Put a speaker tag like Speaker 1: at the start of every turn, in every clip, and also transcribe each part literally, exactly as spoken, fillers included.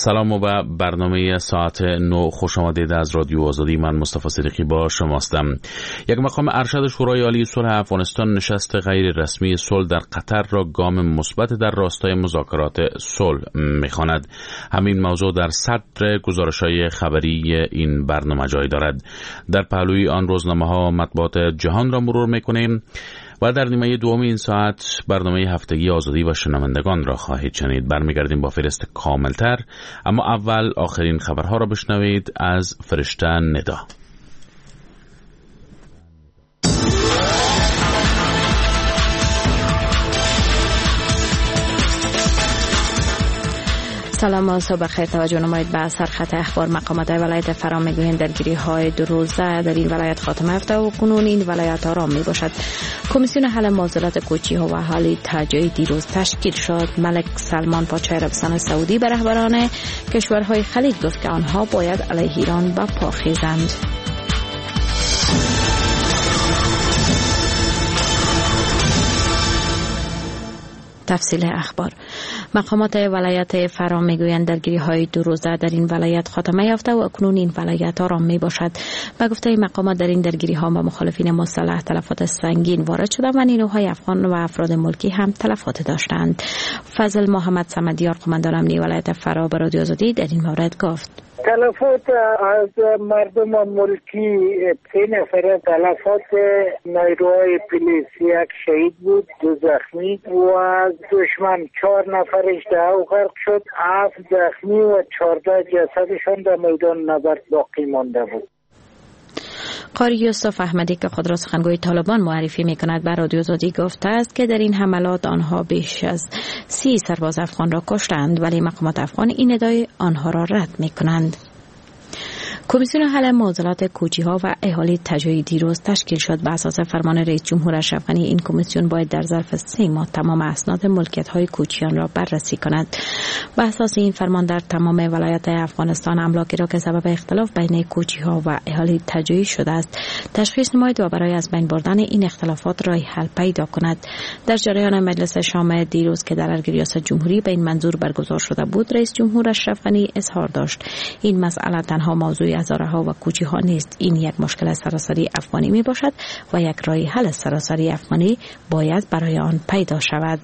Speaker 1: سلام و به برنامه ساعت نو خوش آمدید از رادیو آزادی. من مصطفی صدیقی با شماستم. یک مقام ارشد شورای عالی صلح افغانستان نشست غیر رسمی صلح در قطر را گام مثبت در راستای مذاکرات صلح می‌خواند. همین موضوع در صدر گزارش‌های خبری این برنامه جای دارد. در پهلوی آن روزنامه‌ها و مطبوعات جهان را مرور می‌کنیم و در نیمه دوم این ساعت برنامه هفتگی آزادی و شنوندگان را خواهید شنید. برمیگردیم با فهرست کاملتر، اما اول آخرین خبرها را بشنوید از فرشته ندا.
Speaker 2: سلام و صبح بخیر. توجه نمایید به سرخط اخبار. مقامات ولایت فرا میگویند درگیری های دو روزه در این ولایت خاتمه یافته و کنون این ولایت آرام می باشد. کمیسیون حل معضلات کوچی ها و اهالی تجاری دیروز تشکیل شد. ملک سلمان پادشاه عربستان سعودی به رهبران کشورهای خلیج گفت که آنها باید علیه ایران به پا خیزند. تفصیل اخبار. مقامات ولایت فرا میگویند درگیری های دو روزه در این ولایت خاتمه یافته و اکنون این ولایت آرام می باشد. به گفته مقامات در این درگیری ها با مخالفین مسلح تلفات سنگین وارد شده و نیروهای افغان و افراد ملکی هم تلفات داشتند. فضل محمد صمدیار قماندان امنیه ولایت فرا به رادیو آزادی در این مورد گفت:
Speaker 3: تلفات از مردم ملکی سه نفره، تلفات نیروهای پلیس یک شهید بود، دو زخمی و از دشمن چهار نفرش دهو غرق شد، هفت زخمی و چهارده جسدشان در میدان نبرد باقی مانده بود.
Speaker 2: قاری یوسف احمدی که خود را سخنگوی طالبان معرفی می کند بر رادیو آزادی گفته است که در این حملات آنها بیش از سی سرباز افغان را کشتند، ولی مقامات افغان این ادعای آنها را رد می کنند. کمیسیون حل معضلات کوچی ها و اهالی تجاری دیروز تشکیل شد. به اساس فرمان رئیس جمهور اشرف غنی این کمیسیون باید در ظرف سه ماه تمام اسناد ملکیت های کوچیان را بررسی کند. به اساس این فرمان در تمام ولایات افغانستان املاکی را که سبب اختلاف بین کوچی ها و اهالی تجاری شده است تشخیص نماید و برای از بین بردن این اختلافات راه حل پیدا کند. در جریان مجلس شام دیروز که در ریاست جمهوری به این منظور برگزار شده بود، رئیس جمهور اشرف غنی اظهار داشت این مسئله تنها موضوع هزاره ها و کوچی ها نیست، این یک مشکل سراسری افغانی می باشد و یک راه حل سراسری افغانی باید برای آن پیدا شود.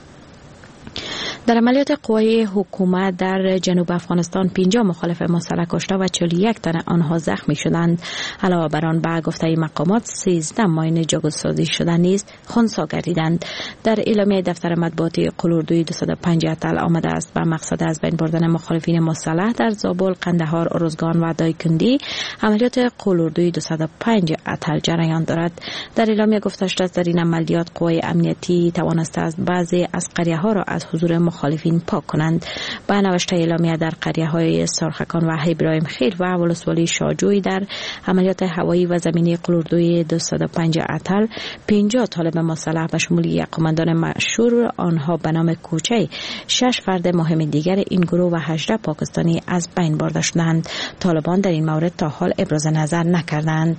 Speaker 2: در عملیات قوای حکومت در جنوب افغانستان پنجاه مخالف مسلح کشته و چهل و یک تن آنها زخمی شدند. علاوه بر آن به گفته مقامات سیزده ماین جاگوزسازی شده نیز خنثی گردیدند. در اعلامیه دفتر مطبوعاتی قلوردوی دویست و پنج اتل آمده است به مقصد از بین بردن مخالفین مسلح در زابل، قندهار، ارزگان و دایکندی عملیات قلوردوی دویست و پنج اتل جریان دارد. در اعلامیه گفته شده در این عملیات قوای امنیتی توانسته است بعضی از قریه‌ها را از حضور مخالفین پاک کنند. با نوشته اعلامیه در قریه های سرخکان و ابراهیم خیل و ولسوالی شاجوی در عملیات هوایی و زمینی قلوردوی دویست و پنج اتل پنجاه طالب مسلح به شمول یک قماندان مشهور آنها به نام کوچی، شش فرد مهم دیگر این گروه و هجده پاکستانی از بین برده شدند. طالبان در این مورد تا حال ابراز نظر نکردند.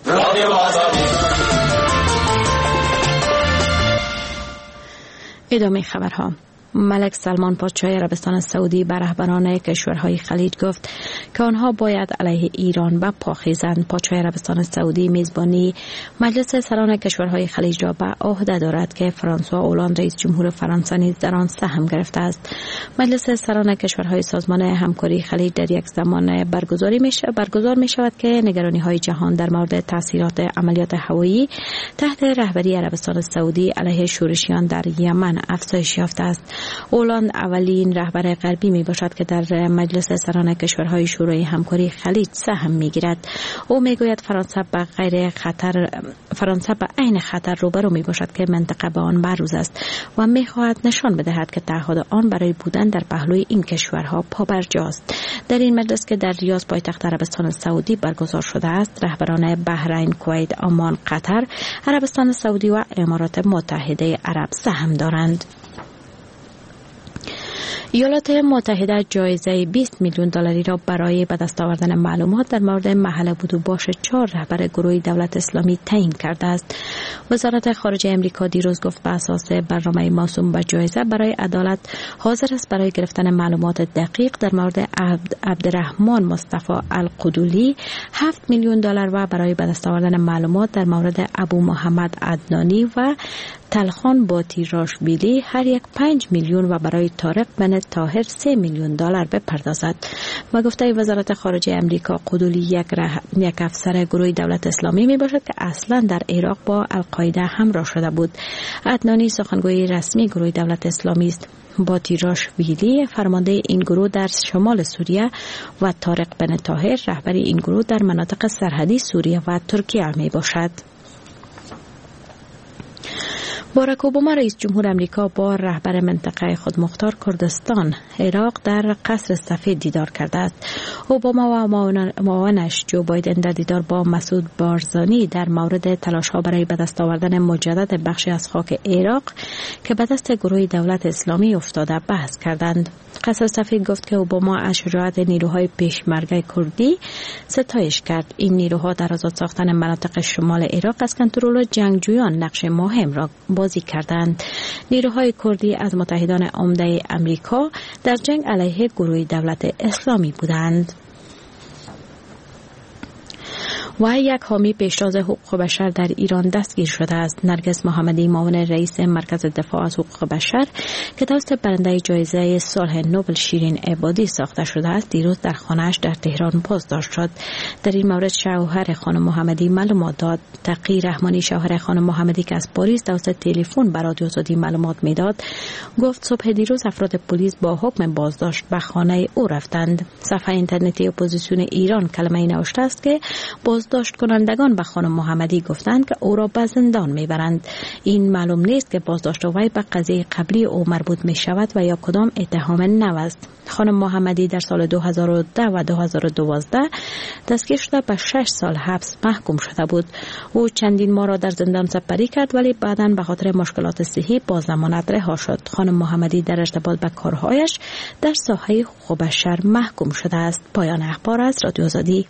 Speaker 2: ادامه خبرها. ملک سلمان پادشاه عربستان سعودی به رهبران کشورهای خلیج گفت که آنها باید علیه ایران به پا خیزند. پادشاه عربستان سعودی میزبانی مجلس سران کشورهای خلیج را به عهده دارد که فرانسوا اولاند رئیس جمهور فرانسه نیز در آن سهم گرفته است. مجلس سران کشورهای سازمان همکاری خلیج در یک زمان برگزاری می شود برگزار می شود که نگرانی‌های جهان در مورد تاثیرات عملیات هوایی تحت رهبری عربستان سعودی علیه شورشیان در یمن افزایش یافته است. اولاند اولین رهبر غربی می باشد که در مجلس سران کشورهای شورای همکاری خلیج سهم می گیرد. او می گوید فرانسه به غیر خطر فرانسه به عین خطر روبرو می باشد که منطقه به آن معرض است و می خواهد نشان بدهد که تعهد آن برای بودن در پهلوی این کشورها پابرجاست. در این مجلس که در ریاض پایتخت عربستان سعودی برگزار شده است، رهبران بحرین، کویت، عمان، قطر، عربستان سعودی و امارات متحده عرب سهم دارند. ایالات متحده جایزه بیست میلیون دلاری را برای به دست آوردن معلومات در مورد محل بود و باش چهار رهبر گروه دولت اسلامی تعیین کرده است. وزارت خارجه امریکا دیروز گفت به اساس برنامه موسوم به جایزه برای عدالت حاضر است برای گرفتن معلومات دقیق در مورد عبد عبدالرحمن مصطفی القدولی هفت میلیون دلار و برای به دست آوردن معلومات در مورد ابو محمد عدنانی و تلخان باتیراشویلی هر یک پنج میلیون و برای طارق بن طاهر سه میلیون دلار بپردازد. و گفته وزارت خارجه امریکا قدولی یک, یک افسر گروه دولت اسلامی می باشد که اصلا در عراق با القاعده همراه شده بود. عدنانی سخنگوی رسمی گروه دولت اسلامی است. باتیراشویلی فرمانده این گروه در شمال سوریه و طارق بن طاهر رهبر این گروه در مناطق سرحدی سوریه و ترکیه می باشد. باراک اوباما رئیس جمهور امریکا با رهبر منطقه خودمختار کردستان عراق در قصر سفید دیدار کرده است. اوباما و معاونش جو بایدن در دیدار با مسعود بارزانی در مورد تلاش‌ها برای به دست آوردن مجدد بخشی از خاک عراق که به دست گروه دولت اسلامی افتاده بحث کردند. قصر سفید گفت که اوباما از شجاعت نیروهای پیشمرگه کردی ستایش کرد. این نیروها در آزاد ساختن مناطق شمال عراق از کنترل جنگجویان نقش مهم را بازی کردند. نیروهای کردی از متحدان عمده امریکا در جنگ علیه گروه دولت اسلامی بودند. و یک حامی پیشتاز حقوق بشر در ایران دستگیر شده است. نرگس محمدی معاون رئیس مرکز دفاع از حقوق بشر که توسط برنده جایزه صلح نوبل شیرین عبادی ساخته شده است دیروز در خانه‌اش در تهران بازداشت شد. در این مورد شوهر خانم محمدی معلومات داد. تقی رحمانی شوهر خانم محمدی که از پاریس توسط تلفن به رادیو آزادی معلومات میداد گفت صبح دیروز افراد پلیس با حکم بازداشت به خانه او رفتند. صفحه اینترنتی اپوزیسیون ایران کلمه‌ای نوشته است که بازداشت کنندگان به خانم محمدی گفتند که او را به زندان میبرند. این معلوم نیست که بازداشت وی به قضیه قبلی او مربوط می شود و یا کدام اتهام نو است. خانم محمدی در سال دو هزار و ده و دو هزار و دوازده دستگیر شده به شش سال حبس محکوم شده بود. او چندین ماه را در زندان سپری کرد ولی بعداً به خاطر مشکلات صحی با ضمانت رها شد. خانم محمدی در ارتباط به کارهایش در ساحه حقوق بشر محکوم شده است. پایان اخبار از رادیو آزادی.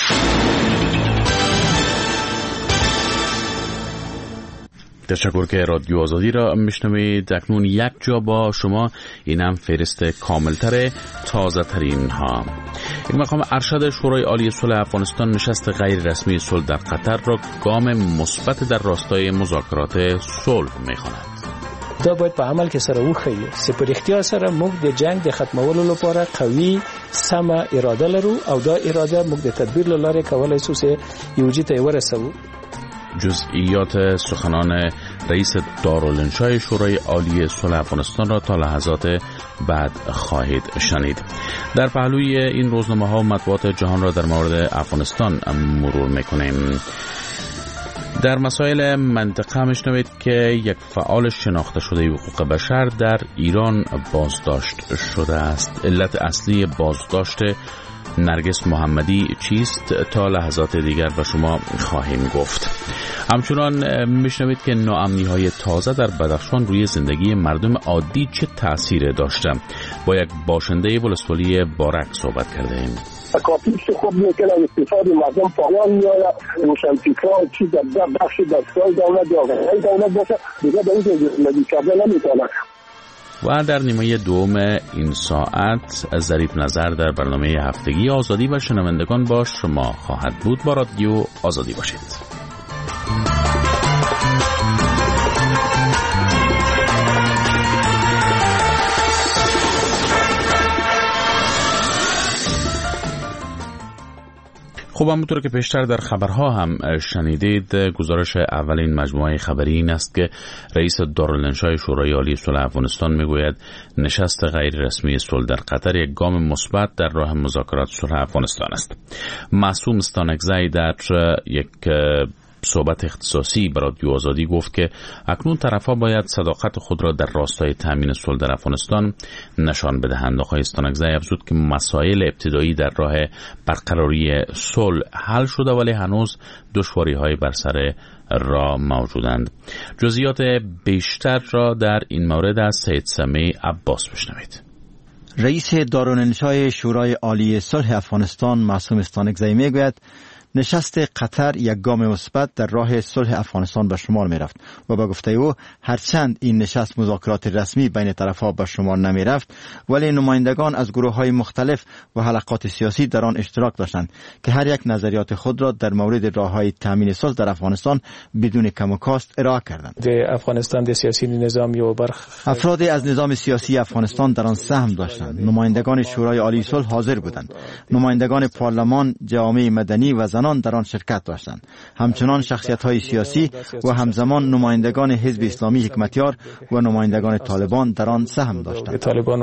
Speaker 1: تشکر که رادیو آزادی را میشنوید. اکنون یک جا با شما، اینم فهرست کاملتر تازه ترین ها. این مقام ارشد شورای عالی صلح افغانستان نشست غیر رسمی صلح در قطر را گام مثبت در راستای مذاکرات صلح میخواند.
Speaker 4: دا باید په عمل کې سره وښیو چې په رښتیا سره موږ د جنگ د ختمولو لپاره قوي سمه اراده لرو او دا اراده موږ د تدبیر له لارې کولای شو چې یو ځای ته ورسوو.
Speaker 1: جزئیات سخنان رئیس دارالانشای شورای عالی صلح افغانستان را تا لحظات بعد خواهید شنید. در پهلوی این روزنامه ها مطبوعات جهان را در مورد افغانستان مرور میکنیم. در مسائل منطقه میشنوید که یک فعال شناخته شده حقوق بشر در ایران بازداشت شده است. علت اصلی بازداشت نرگس محمدی چیست؟ تا لحظات دیگر به شما خواهیم گفت. همچنان میشنوید که ناامنی‌های تازه در بدخشان روی زندگی مردم عادی چه تأثیر داشته. با یک باشنده ولسوالی بارک صحبت کرده ایم.
Speaker 5: کاپیش خوب میکنه اقتصاد مردم پایان میاره، روشنفکرها چیز در بخش دستگاه دولت یا غیر دولت باشه دیگه به این زندگی کردن نمیتونه.
Speaker 1: و در نیمه دوم این ساعت ظریف نظر در برنامه هفتگی آزادی و شنوندگان با شما خواهد بود. با رادیو آزادی باشید. خب همونطور که پیشتر در خبرها هم شنیدید، گزارش اولین مجموعه خبری این است که رئیس دارالانشای شورای عالی صلح افغانستان میگوید نشست غیر رسمی صلح در قطر یک گام مثبت در راه مذاکرات صلح افغانستان است. معصوم استانکزی در یک صحبت اختصاصی برای رادیو آزادی گفت که اکنون طرف‌ها باید صداقت خود را در راستای تامین صلح در افغانستان نشان بدهند. آقای استانکزی افزود که مسائل ابتدایی در راه برقراری صلح حل شده ولی هنوز دشواری‌های بر سر راه موجودند. جزئیات بیشتر را در این مورد از سید سمیع عباس بشنوید.
Speaker 6: رئیس دارالانشای شورای عالی صلح افغانستان معصوم استانکزی میگوید نشست قطر یک گام مثبت در راه صلح افغانستان به شمار می رفت و با گفته او هرچند این نشست مذاکرات رسمی بین طرفها به شمار نمی رفت ولی نمایندگان از گروه های مختلف و حلقات سیاسی در آن اشتراک داشتند که هر یک نظریات خود را در مورد راه های تامین صلح در افغانستان بدون کم و کاست ارائه کردند.
Speaker 4: در افغانستان د سیاسی نظامی و برخ
Speaker 6: افراد از نظام سیاسی افغانستان در آن سهم داشتند. نمایندگان شورای عالی صلح حاضر بودند. نمایندگان پارلمان، جامعه مدنی و زنان در آن شرکت داشتند. همچنان شخصیت‌های سیاسی و همزمان نمایندگان حزب اسلامی حکمتیار و نمایندگان طالبان در آن سهم داشتند.
Speaker 4: طالبان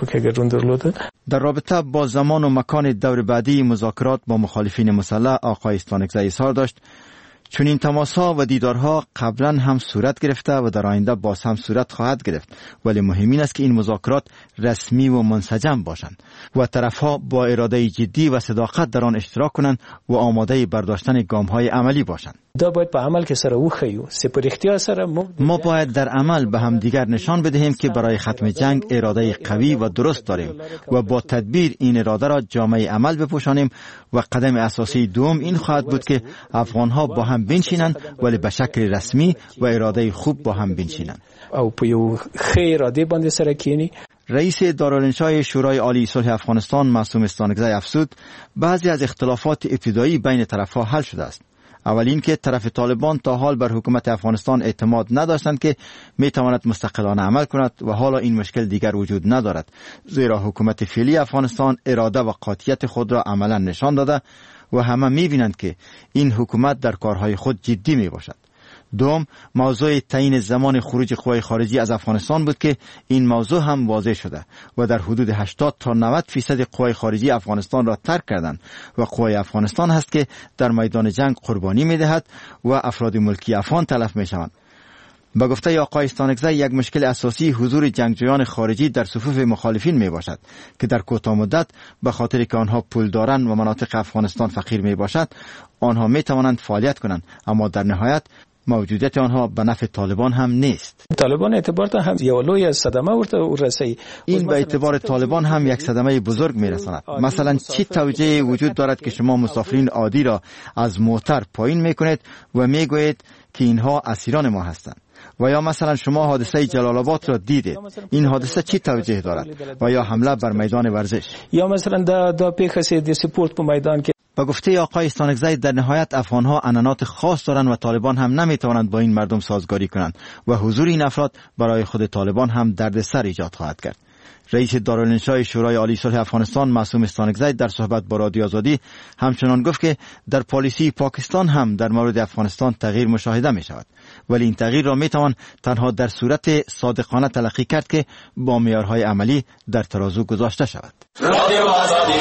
Speaker 6: در رابطه با زمان و مکان دور بعدی مذاکرات با مخالفین مسلح آقای استانکزی اظهار داشت چون این تماس‌ها و دیدارها قبلا هم صورت گرفته و در آینده باز هم صورت خواهد گرفت ولی مهم این است که این مذاکرات رسمی و منسجم باشند و طرفها با اراده جدی و صداقت در آن اشتراک کنند و آماده برداشتن گام‌های عملی باشند.
Speaker 4: دا باید په عمل کې سره وخیو سپریختیا سره
Speaker 6: ما باید در عمل به هم دیگر نشان بدهیم که برای ختم جنگ اراده قوی و درست داریم و با تدبیر این اراده را جامعه عمل بپوشانیم و قدم اساسی دوم این خواهد بود که افغان‌ها با هم بنشینند ولی به شکل رسمی و اراده خوب با هم بنشینند
Speaker 4: او په یو ښه اراده باندې سره کینی.
Speaker 6: رئیس دارالانشای شورای عالی صلح افغانستان معصوم استانکزی افزود بعضی از اختلافات ابتدایی بین طرف‌ها حل شده است. اول این که طرف طالبان تا حال بر حکومت افغانستان اعتماد نداشتند که می تواند مستقلانه عمل کند و حالا این مشکل دیگر وجود ندارد زیرا حکومت فعلی افغانستان اراده و قاطعیت خود را عملا نشان داده و همه می بینند که این حکومت در کارهای خود جدی می باشد. دوم، موضوع تعیین زمان خروج قوای خارجی از افغانستان بود که این موضوع هم واضح شده و در حدود هشتاد تا نود فیصد قوای خارجی افغانستان را ترک کردند و قوای افغانستان هست که در میدان جنگ قربانی می دهد و افراد ملکی افغان تلف می شوند. با گفته آقای استانکزی یک مشکل اساسی حضور جنگجویان خارجی در صفوف مخالفین می باشد که در کوتاه مدت به خاطر که آنها پول دارند و مناطق افغانستان فقیر می باشد آنها می توانند فعالیت کنند اما در نهایت موجودیت آنها به نفع طالبان هم نیست.
Speaker 4: طالبان اعتبار ته هم یو لوی صدمه ورته ورسي.
Speaker 6: این به اعتبار طالبان هم یک صدمه بزرگ میرساند. مثلا چی توجیه وجود دارد که شما مسافرین عادی را از موتر پایین میکنید و میگویید که اینها اسیران ما هستند؟ و یا مثلا شما حادثه جلال آباد را دیدید، این حادثه چی توجیه دارد؟ و یا حمله بر میدان ورزش
Speaker 4: یا مثلا دا دا پیخه د سپورت په میدان که
Speaker 6: با گفته آقای استانکزی در نهایت افغانها عنعنات خاص دارند و طالبان هم نمیتوانند با این مردم سازگاری کنند و حضور این افراد برای خود طالبان هم دردسر ایجاد خواهد کرد. رئیس دارالانشای شورای عالی صلح افغانستان معصوم استانکزی در صحبت با رادیو آزادی همچنان گفت که در پالیسی پاکستان هم در مورد افغانستان تغییر مشاهده می شود ولی این تغییر را می توان تنها در صورت صادقانه تلقی کرد که با معیارهای عملی در ترازو گذاشته شود. رادیو آزادی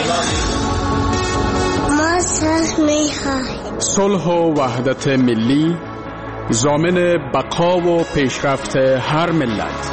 Speaker 7: صلح و وحدت ملی ضامن بقا و پیشرفت هر ملت.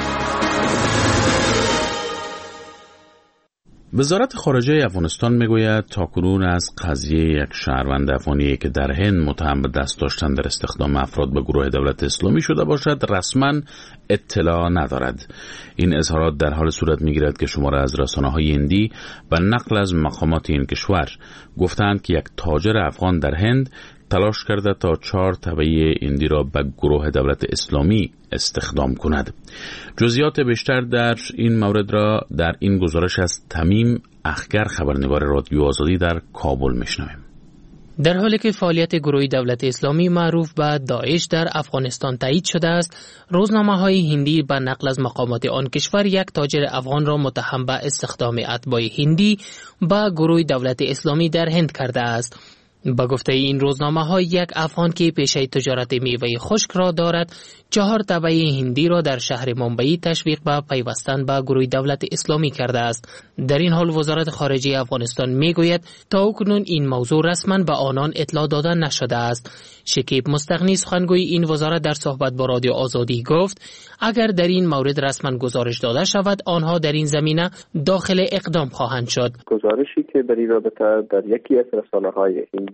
Speaker 1: وزارت خارجه افغانستان میگوید تاکنون از قضیه یک شهروند افغانی که در هند متهم به دست داشتن در استخدام افراد به گروه دولت اسلامی شده باشد رسما اطلاع ندارد. این اظهارات در حال صورت میگیرد که شماره از رسانه‌های هندی و نقل از مقامات این کشور گفتند که یک تاجر افغان در هند تلاش کرده تا چهار تبعه هندی را به گروه دولت اسلامی استخدام کند. جزئیات بیشتر در این مورد را در این گزارش از تمیم اخگر خبرنگار رادیو آزادی در کابل میشنویم.
Speaker 8: در حالی که فعالیت گروه دولت اسلامی معروف به داعش در افغانستان تایید شده است، روزنامه‌های هندی به نقل از مقامات آن کشور یک تاجر افغان را متهم به استخدام اتباع هندی به گروه دولت اسلامی در هند کرده است. با گفته این روزنامه ها یک افغان که پیشه تجارت میوه خشک را دارد چهار تبعه هندی را در شهر ممبئی تشویق به پیوستن به گروه دولت اسلامی کرده است. در این حال وزارت خارجه افغانستان میگوید تا اکنون این موضوع رسما به آنان اطلاع داده نشده است. شکیب مستغنی سخنگوی این وزارت در صحبت با رادیو آزادی گفت اگر در این مورد رسما گزارش داده شود آنها در این زمینه داخل اقدام خواهند شد.
Speaker 9: گزارشی که در این رابطه در یکی از رسانه‌های هندی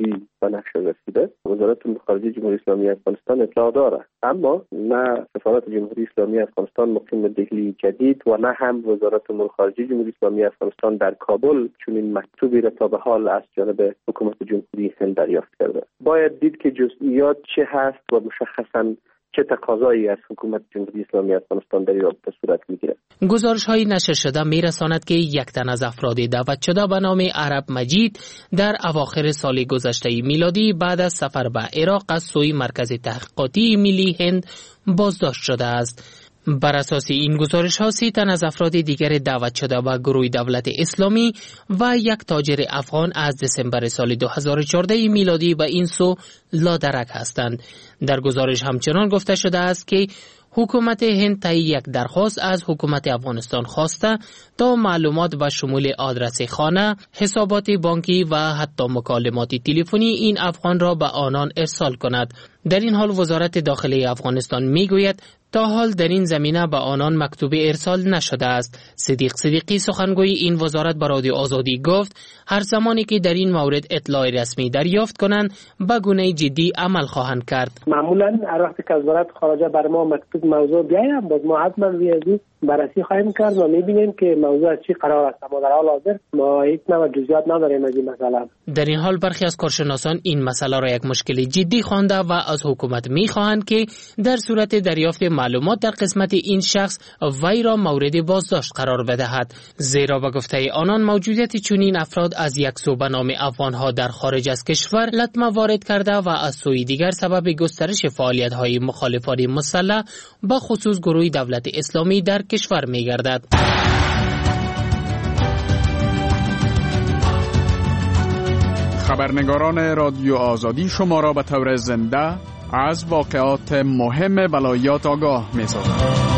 Speaker 5: جمهوری به نقش رسیده. وزارت امور خارجه جمهوری اسلامی افغانستان اطلاع داره، اما نه سفارت جمهوری اسلامی افغانستان مقیم دهلی جدید و نه هم وزارت امور خارجه جمهوری اسلامی افغانستان در کابل چنین مکتوبی را تا به حال از جانب حکومت جمهوری هند دریافت کرده. باید دید که جزئیات چه هست و مشخصاً چه تقاضایی از حکومت جمهوری اسلامی افغانستان در این رابطه صورت میگیرد.
Speaker 8: گزارش های نشر شده میرساند که یک تن از افراد دعوت شده به نام عرب مجید در اواخر سال گذشته میلادی بعد از سفر به عراق از سوی مرکز تحقیقاتی ملی هند بازداشت شده است. بر اساس این گزارش ها سی تن از افراد دیگر دعوت شده به گروه دولت اسلامی و یک تاجر افغان از دسامبر سال دو هزار و چهارده میلادی به این سو لادرک هستند. در گزارش همچنان گفته شده است که حکومت هند طی یک درخواست از حکومت افغانستان خواسته تا معلومات به شمول آدرس خانه، حسابات بانکی و حتی مکالمات تلفنی این افغان را به آنان ارسال کند. در این حال وزارت داخلی افغانستان میگوید تا حال در این زمینه به آنان مکتوب ارسال نشده است. صدیق صدیقی سخنگوی این وزارت به رادیو آزادی گفت هر زمانی که در این مورد اطلاع رسمی دریافت کنند به گونه جدی عمل خواهند کرد.
Speaker 9: معمولا هر وقت که از وزارت خارجه بر ما مکتوب موضوع بیاید باز ما حتما روی بررسی خواهیم کرد و میبینیم که موضوع از چی قرار است. ما در حال حاضر ما هیچ نوع جزئیات نداریم از این مسئله.
Speaker 8: در این حال برخی از کارشناسان این مسئله را یک مشکل جدی خوانده و از حکومت میخواهند که در صورت دریافت معلومات در قسمت این شخص وی را مورد بازداشت قرار بدهد، زیرا به گفته آنان موجودیت چنین افراد از یک سو به نام افغانها در خارج از کشور لطمه وارد کرده و از سوی دیگر سبب گسترش فعالیت‌های مخالفان مسلح به خصوص گروه دولت اسلامی در کشور می‌گردد.
Speaker 7: خبرنگاران رادیو آزادی شما را به طور زنده از واقعات مهم ولایات آگاه می‌سازند.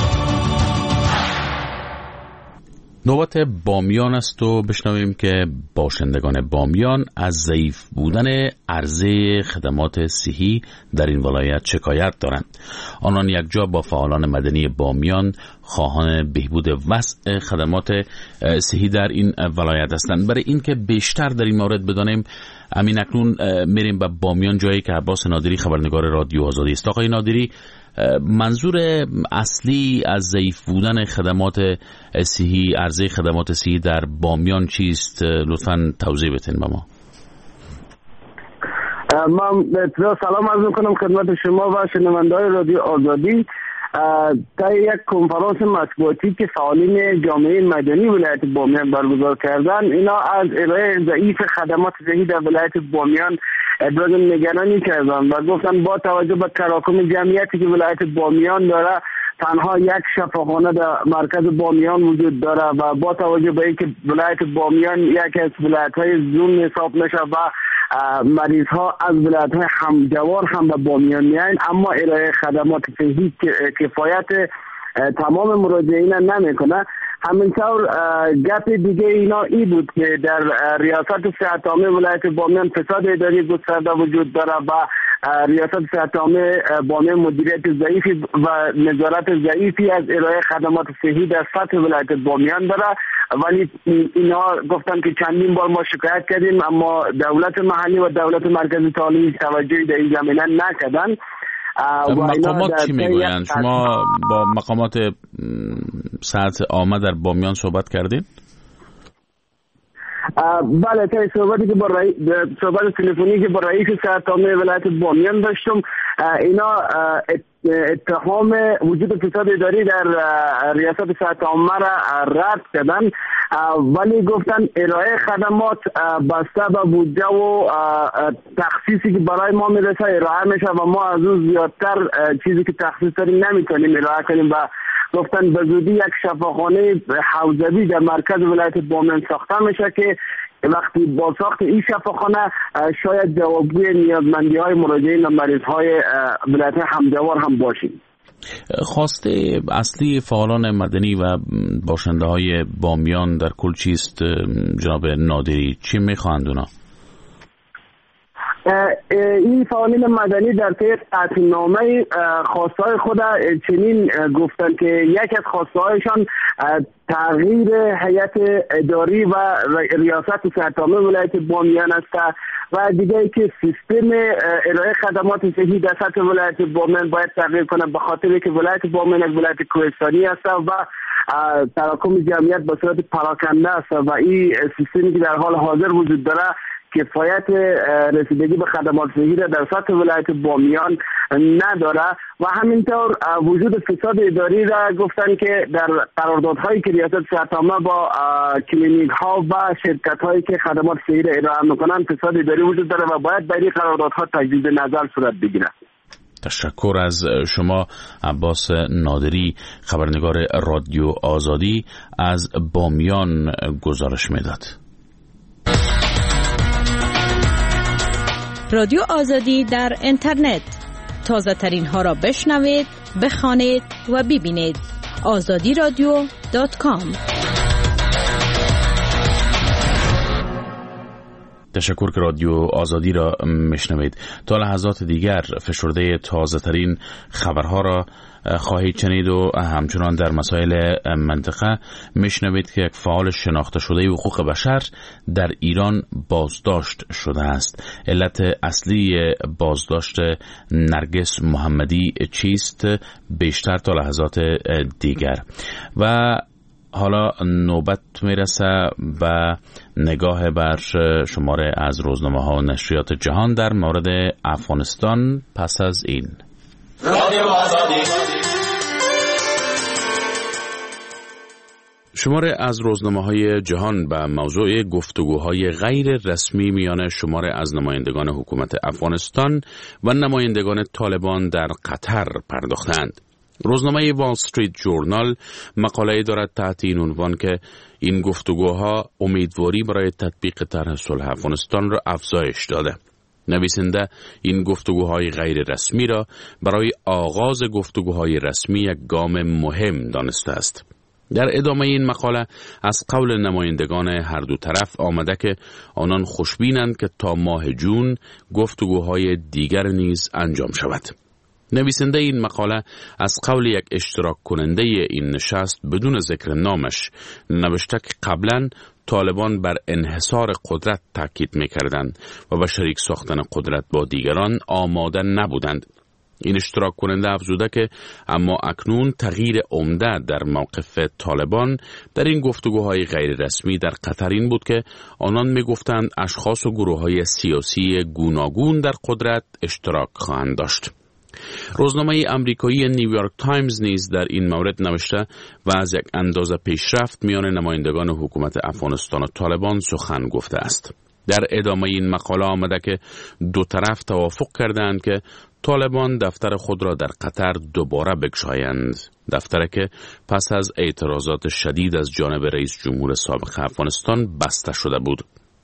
Speaker 1: نوبت بامیان است و بشنویم که باشندگان بامیان از ضعیف بودن عرضه خدمات صحی در این ولایت شکایت دارند. آنان یکجا با فعالان مدنی بامیان خواهان بهبود وضع خدمات صحی در این ولایت هستند. برای اینکه بیشتر در این مورد بدانیم همین اکنون میریم به بامیان، جایی که عباس نادری خبرنگار رادیو آزادی است. آقای نادری، منظور اصلی از ضعیف بودن خدمات صحی، عرضه خدمات صحی در بامیان چیست؟ لطفاً توضیح بدین به ما.
Speaker 5: من سلام عرض میکنم خدمت شما و شنونده‌های رادیو آزادی. در یک کنفرانس مطبوعاتی که فعالین جامعه مدنی ولایت بامیان برگزار کردن، اینا از ارائه ضعیف خدمات صحی در ولایت بامیان ابراز نگرانی کردن و گفتن با توجه به تراکم جمعیتی که ولایت بامیان داره، تنها یک شفاخانه در مرکز بامیان وجود داره و با توجه به اینکه ولایت بامیان یک از ولایت‌های زون حساب میشه و مریض ها از ولایت‌های همجوار هم به بامیان میایند، اما ارائه خدمات صحی کفایت تمام مراجعین نمیکنه. همینطور گپ دیگه اینا ای بود که در ریاست صحت عامه ولایت بامیان فساد اداری گسترده وجود داره و ریاست صحت عامه بامیان مدیریت ضعیفی و نظارت ضعیفی از ارائه خدمات صحی در سطح ولایت بامیان داره، ولی اینا گفتن که چندین بار ما شکایت کردیم اما دولت محلی و دولت مرکزی تعالی توجهی در این زمینه نکردن.
Speaker 1: مقامات چی میگویند؟ شما با مقامات صحت عامه در بامیان صحبت کردید؟
Speaker 5: بله، تا صحبتی که با رئیس صحبت تلفنی که با رئیس صحت عامه ولایت بامیان داشتم، اینا اتهام وجود فساد اداری در ریاست صحت عامه را رد کردن، ولی گفتن ارائه خدمات بسته به بودجه و تخصیصی که برای ما میرسه ارائه میشه و ما از اون زیادتر چیزی که تخصیص داریم نمیتونیم ارائه کنیم و گفتن به زودی یک شفاخانه حوزوی در مرکز ولایت بامیان ساخته میشه که وقتی با ساخت این شفاخانه شاید جوابگوی نیازمندی های مراجعین و مریض های ولایت همجوار هم باشیم.
Speaker 1: خواسته اصلی فعالان مدنی و باشنده های بامیان در کل چیست جناب نادری؟ چی میخواهند اونا؟
Speaker 5: این فعالین مدنی در طی قطعنامه خواستهای خود چنین گفتند که یک از خواستهایشان تغییر هیئت اداری و ریاست سرتامه ولایت بامیان است و دیگه که سیستم ارائه خدمات صحی در سطح ولایت بامیان باید تغییر کنه، به خاطر که ولایت بامیان یک ولایت کوهستانی است و تراکم جمعیت به صورت پراکنده است و این سیستمی که در حال حاضر وجود داره کفایت رسیدگی به خدمات صحی را در سطح ولایت بامیان نداره و همینطور وجود فساد اداری را گفتن که در قراردادهایی که ریاست سرتامه با کلینیک ها و شرکت هایی که خدمات صحی را ارائه میکنن فساد اداری وجود داره و باید در این قراردادها تجدید نظر صورت بگیره.
Speaker 1: تشکر از شما عباس نادری، خبرنگار رادیو آزادی از بامیان گزارش میداد.
Speaker 2: رادیو آزادی در اینترنت، تازه ترین ها را بشنوید، بخوانید و ببینید. آزادی رادیو دات کام.
Speaker 1: تشکر که رادیو آزادی را میشنوید. تا لحظات دیگر فشرده تازه ترین خبرها را خواهید شنید و همچنان در مسائل منطقه میشنوید که یک فعال شناخته شده حقوق بشر در ایران بازداشت شده است. علت اصلی بازداشت نرگس محمدی چیست؟ بیشتر تا لحظات دیگر. و حالا نوبت میرسه و نگاه بر شماره از روزنامه ها و نشریات جهان در مورد افغانستان پس از این. رادیو آزادی. شماره از روزنامه های جهان به موضوع گفتگوهای غیر رسمی میان شماره از نمایندگان حکومت افغانستان و نمایندگان طالبان در قطر پرداختند. روزنامه وال استریت جورنال مقاله دارد تحت این عنوان که این گفتگوها امیدواری برای تطبیق طرح صلح افغانستان را افزایش داده. نویسنده این گفتگوهای غیر رسمی را برای آغاز گفتگوهای رسمی یک گام مهم دانسته است. در ادامه این مقاله از قول نمایندگان هر دو طرف آمده که آنان خوشبینند که تا ماه جون گفتگوهای دیگر نیز انجام شود. نویسنده این مقاله از قول یک اشتراک کننده این نشست بدون ذکر نامش نوشته که قبلا طالبان بر انحصار قدرت تاکید می‌کردند و به شریک ساختن قدرت با دیگران آماده نبودند. این اشتراک کننده افزوده که اما اکنون تغییر عمده در موقف طالبان در این گفتگوهای غیر رسمی در قطر این بود که آنان می‌گفتند اشخاص و گروه‌های سیاسی گوناگون در قدرت اشتراک خواهند داشت. روزنامه آمریکایی نیویورک تایمز نیز در این مورد نوشته و از یک اندازه پیشرفت میان نمایندگان حکومت افغانستان و طالبان سخن گفته است. در ادامه این مقاله آمده که دو طرف توافق کردند که طالبان دفتر خود را در قطر دوباره بگشایند، دفتری که پس از اعتراضات شدید از جانب رئیس جمهور سابق افغانستان بسته شده بود.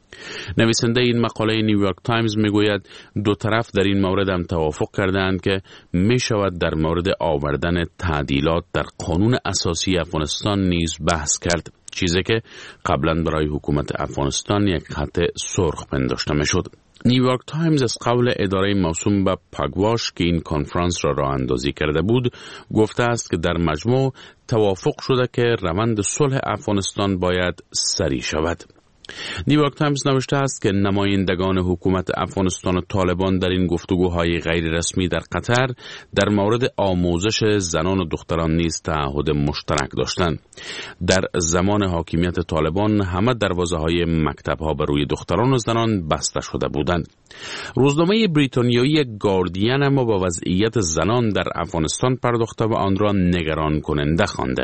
Speaker 1: نویسنده این مقاله نیویورک تایمز میگوید دو طرف در این مورد هم توافق کردند که می شود در مورد آوردن تعدیلات در قانون اساسی افغانستان نیز بحث کرد، چیزی که قبلا برای حکومت افغانستان یک خط سرخ پنداشته می شد. نیویورک تایمز از قول اداره موسوم به پاگواش که این کنفرانس را راه اندازی کرده بود گفته است که در مجموع توافق شده که روند صلح افغانستان باید سریع شود. نیویورک تایمز نوشته است که نمایندگان حکومت افغانستان و طالبان در این گفتگوهای غیر رسمی در قطر در مورد آموزش زنان و دختران نیز تعهد مشترک داشتند. در زمان حاکمیت طالبان همه دروازه‌های مکتب‌ها بر روی دختران و زنان بسته شده بودند. روزنامه بریتانیایی گاردین اما با وضعیت زنان در افغانستان پرداخته و آن را نگران کننده خوانده.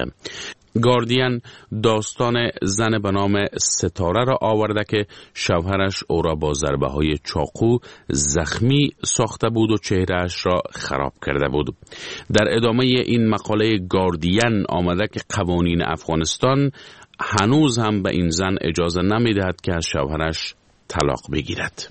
Speaker 1: گاردین داستان زن به نام ستاره را آورده که شوهرش او را با ضربه های چاقو زخمی ساخته بود و چهرهش را خراب کرده بود. در ادامه این مقاله گاردین آمده که قوانین افغانستان هنوز هم به این زن اجازه نمیدهد که از شوهرش طلاق بگیرد.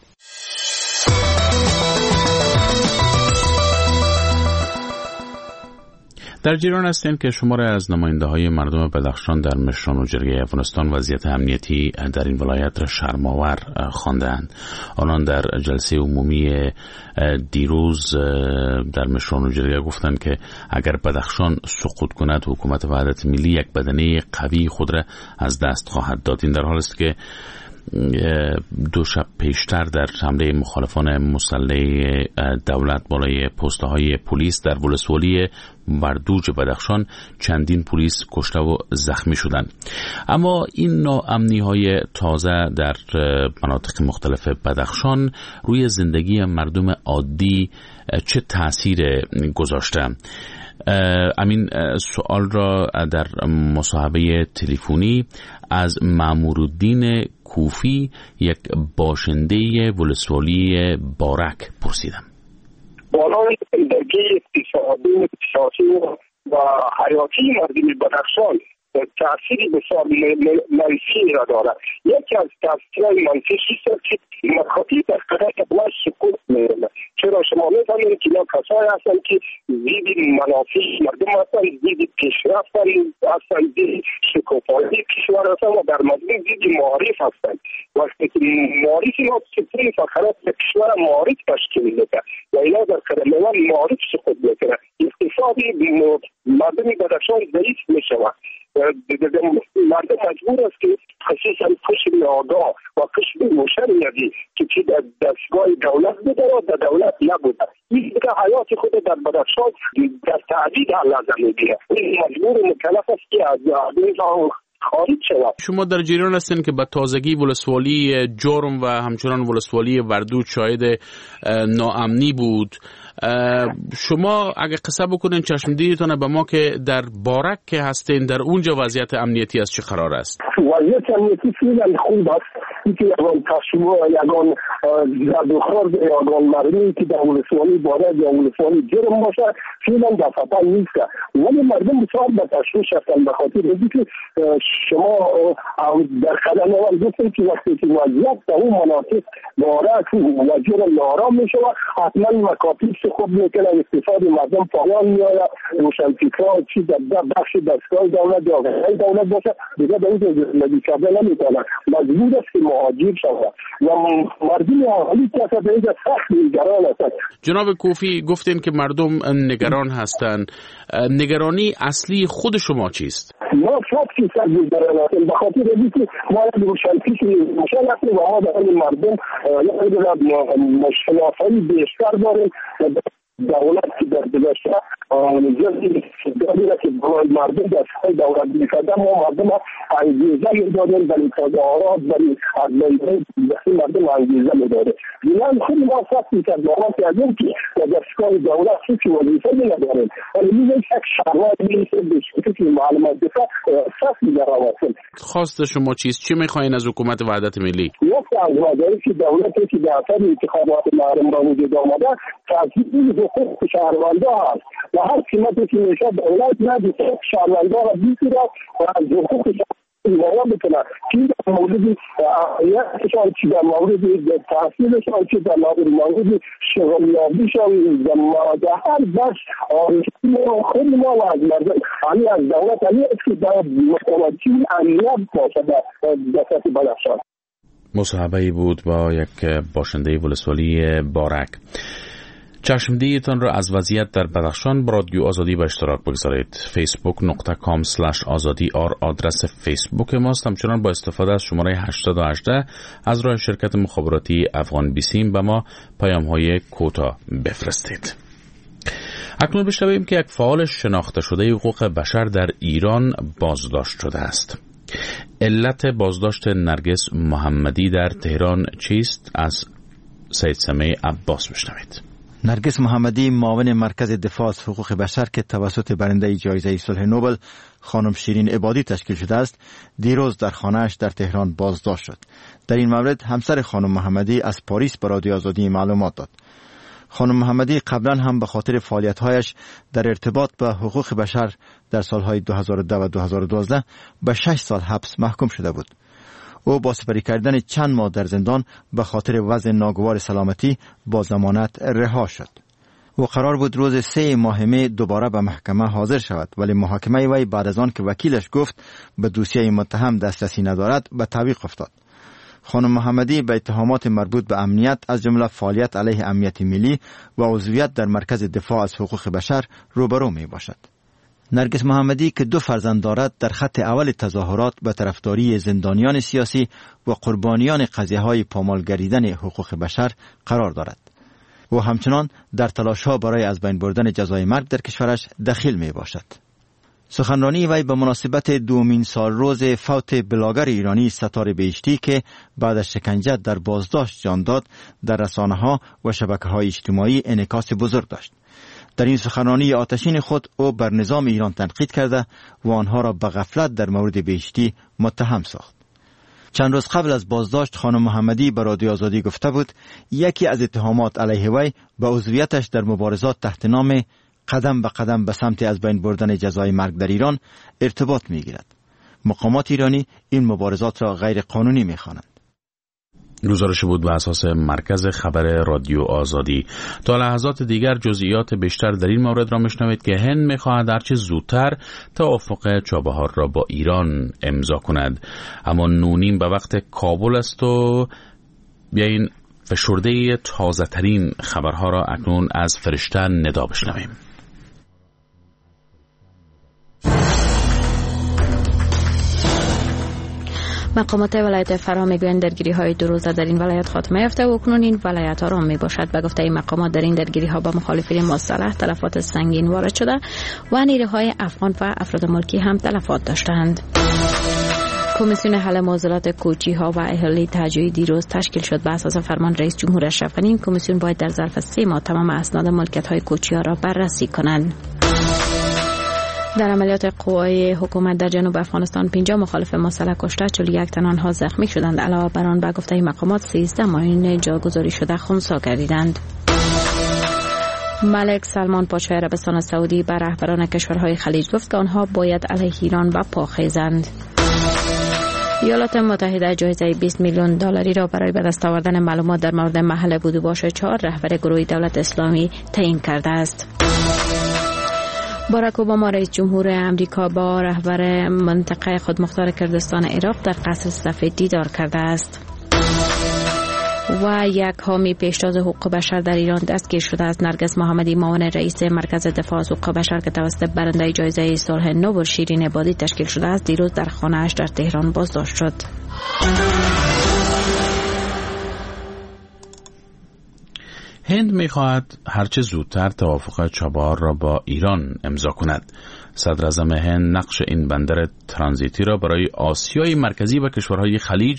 Speaker 1: در جریان هستیم که شماری از نماینده های مردم بدخشان در مشران و جرگه افغانستان وضعیت امنیتی در این ولایت را شرم‌آور خواندند. آنان در جلسه عمومی دیروز در مشران و جرگه گفتند که اگر بدخشان سقوط کند حکومت وحدت ملی یک بدنه قوی خود را از دست خواهد داد. این در حالی است که دو شب پیشتر در حمله مخالفان مسلح دولت بالای پسته های پلیس در ولسوالی وردوج بدخشان چندین پلیس کشته و زخمی شدند. اما این ناامنی های تازه در مناطق مختلف بدخشان روی زندگی مردم عادی چه تأثیر گذاشته؟ امین سوال را در مصاحبه تلفنی از مامورالدین کوفی، یک باشنده ولسوالی بارک، پرسیدم.
Speaker 10: بالای زندگی اقتصادی، سیاسی و حیاتی مردم بدخشان تأثیری بسیار منفی را دارد. یکی از تأثیرهای منفی است که مکاتب در قدر اقلاش سکوت می‌کنند. چرا شما می‌فهمید که اینا کسایی هستند که ضد منافع مردم هستند، ضد پیشرفت هستند، ضد شکوفایی کشور هستند و در مجموع ضد معارف هستند. وقتی که معارف اینا ستون فقرات کشور معارف تشکیل میده و اینا در قدم اول معارف سکوت میکنند. اقتصادی مردم بدخشان ضعیف میشود. مردم مجبور است که خصوصا قشر آگاه و قشر روشنیتی که چی در دستگاه دولت بوده و در دولت نبوده، این دیگه حیات خود در بدخشان در تعدید لازم میگیره. این مجبور مکلف است که از این خارج شود.
Speaker 1: شما در جریان هستین که به تازگی ولسوالی جرم و همچنان ولسوالی وردوج شاهد ناامنی بود. شما اگه قصه بکنین چشمگیریتون به ما که در بارک که هستین در اونجا وضعیت امنیتی از چه قرار است؟
Speaker 10: وضعیت امنیتی فعلا خوب است. اینکه یگان تشویق یگان زد و خورد یگان مردمی که در ولسوالی بارک یا ولسوالی جرم باشه فعلا در خطر نیست، ولی مردم بسیار به تشویش هستند به خاطر اینکه شما در قدم اول گفتید که وقتی که وضعیت در اون مناطق بارک و جرم نارام میشه حتما مکاتب خوب میکنه، اقتصاد مردم پایان میآید، روشنفکرها چی در بخش دستگاه دولت یا غیر دولت باشه دیگه به اینجا زندگی کردن نمیتونه، مجبور است که مهاجر شود و مردم اهالی که به اینجا سخت نگران هستند.
Speaker 1: جناب کوفی گفتین که مردم نگران هستند. نگرانی اصلی خود شما چیست؟
Speaker 10: ما صد فیصد نگران هستیم به خاطر اینکه ما روشنفکر روشن هستیم و ما در این مردم یک مشکلات‌های بیشتر داریم. دولت که در گذشته جزئی دادی را که برای مردم دستهای دولت میکرده ما مردم انگیزه میدادیم برای تظاهرات برای ادلایه بسی مردم انگیزه میداده. دیگه خود ما فقط میکرد ما کردیم که در دستگاه دولت هیچ وظیفه نداریم ولی میگه یک شهروند میشه بشکل که معلومات دفاع سخت میدارم هستیم.
Speaker 1: خواست شما چیست؟ چی میخواین از حکومت وحدت ملی؟
Speaker 10: یک از وظایفی که دولتی که در اثر انتخابات محرم را وجود آمده تاکید حقوق شهروندا هست و هر قیمتی که میشه دولت ندید شهروندا را بگیره و از حقوق شهروندا بکنه که در مورد احیاتشان چی در مورد تحصیلشان چی در مورد شغلیابیشان در هر بخش آرشتی خود ما و از مردم همین از دولت همین است که در متوجه امنیت باشه در سطح بدخشان.
Speaker 1: مصاحبه‌ای بود با یک باشنده ولسوالی بارک. چشمدیدتان را از وضعیت در بدخشان با رادیو آزادی به اشتراک بگذارید. فیسبوک نقطه کام سلش آزادی آر آدرس فیسبوک ماست. همچنان با استفاده از شماره هشتصد و هجده از راه شرکت مخابراتی افغان بیسیم به ما پیام های کوتاه بفرستید. اکنون بشنویم که یک فعال شناخته شده حقوق بشر در ایران بازداشت شده است. علت بازداشت نرگس محمدی در تهران چیست؟ از سید سمیع عباس بشنوید.
Speaker 6: نرگس محمدی معاون مرکز دفاع از حقوق بشر که توسط برنده جایزه صلح نوبل خانم شیرین عبادی تشکیل شده است، دیروز در خانه‌اش در تهران بازداشت شد. در این مورد همسر خانم محمدی از پاریس به رادیو آزادی معلومات داد. خانم محمدی قبلا هم به خاطر فعالیت‌هایش در ارتباط با حقوق بشر در سالهای دو هزار و دو و دو هزار و دوازده به شش سال حبس محکوم شده بود. او با سپری کردن چند ماه در زندان به خاطر وضع ناگوار سلامتی با ضمانت رها شد. و قرار بود روز سه ماه می دوباره به محکمه حاضر شود، ولی محاکمه وی بعد از آن که وکیلش گفت به دوسیه متهم دسترسی ندارد به تعویق افتاد. خانم محمدی به اتهامات مربوط به امنیت از جمله فعالیت علیه امنیت ملی و عضویت در مرکز دفاع از حقوق بشر روبرو می باشد. نرگس محمدی که دو فرزند دارد در خط اول تظاهرات به طرفداری زندانیان سیاسی و قربانیان قضیه‌های پامال گریدن حقوق بشر قرار دارد و همچنان در تلاش‌ها برای از بین بردن جزای مرگ در کشورش دخیل می باشد. سخنرانی وی به مناسبت دومین سال روز فوت بلاگر ایرانی ستاره بهشتی که بعد از شکنجه در بازداشت جان داد در رسانه‌ها و شبکه‌های اجتماعی انعکاس بزرگ داشت. در این سخنرانی آتشین خود او بر نظام ایران تنقید کرده و آنها را به غفلت در مورد بهشتی متهم ساخت. چند روز قبل از بازداشت خانم محمدی به رادیو آزادی گفته بود یکی از اتهامات علیه وی به عضویتش در مبارزات تحت نام قدم به قدم به سمت از بین بردن جزای مرگ در ایران ارتباط می‌گیرد. مقامات ایرانی این مبارزات را غیر قانونی می‌خوانند.
Speaker 1: گزارش بود به اساس مرکز خبر رادیو آزادی. تا لحظات دیگر جزئیات بیشتر در این مورد را میشنوید که هند میخواهد هرچه زودتر توافق چابهار را با ایران امضا کند. اما نونیم به وقت کابل است و بیاین فشرده تازه ترین خبرها را اکنون از فرشته ندا بشنویم.
Speaker 2: مقامات ولایت فرا میگویند درگیری های دو روزه در این ولایت خاتمه یافته و اکنون این ولایت آرام می باشد. به گفته این مقامات در این درگیری ها با مخالفین مسلح تلفات سنگین وارد شده و نیروهای افغان و افراد ملکی هم تلفات داشتند. کمیسیون حل معضلات کوچی ها و اهالی تهجویی دیروز تشکیل شد. به اساس فرمان رئیس جمهور اشرف غنی این کمیسیون باید در ظرف سه ماه تمام اسناد ملکیت های کوچی ها را بررسی کنند. در عملیات قوای حکومت در جنوب افغانستان پنجاه مخالف مسلح کشته، چهل و یک تن آنها زخمی شدند. علاوه بر آن به گفته مقامات سیزده ماین جاگذاری شده خنثی گردیدند. ملک سلمان پادشاه عربستان سعودی بر رهبران کشورهای خلیج گفت که آنها باید علیه ایران به پا خیزند. ایالات متحده جایزه بیست میلیون دلاری را برای به دست آوردن معلومات در مورد محل بود و باش چهار رهبر گروه دولت اسلامی تعیین کرده است. باراک اوباما رئیس جمهور امریکا با رهبر منطقه خودمختار کردستان عراق در قصر سفید دیدار کرده است. و یک حامی پیشتاز حقوق بشر در ایران دستگیر شده است. نرگس محمدی معاون رئیس مرکز دفاع از حقوق بشر که توسط برنده جایزه صلح نوبل شیرین عبادی تشکیل شده است دیروز در خانه‌اش در تهران بازداشت شد.
Speaker 1: هند می‌خواهد هرچه زودتر توافق چابهار را با ایران امضا کند. صدر اعظم هند نقش این بندر ترانزیتی را برای آسیای مرکزی و کشورهای خلیج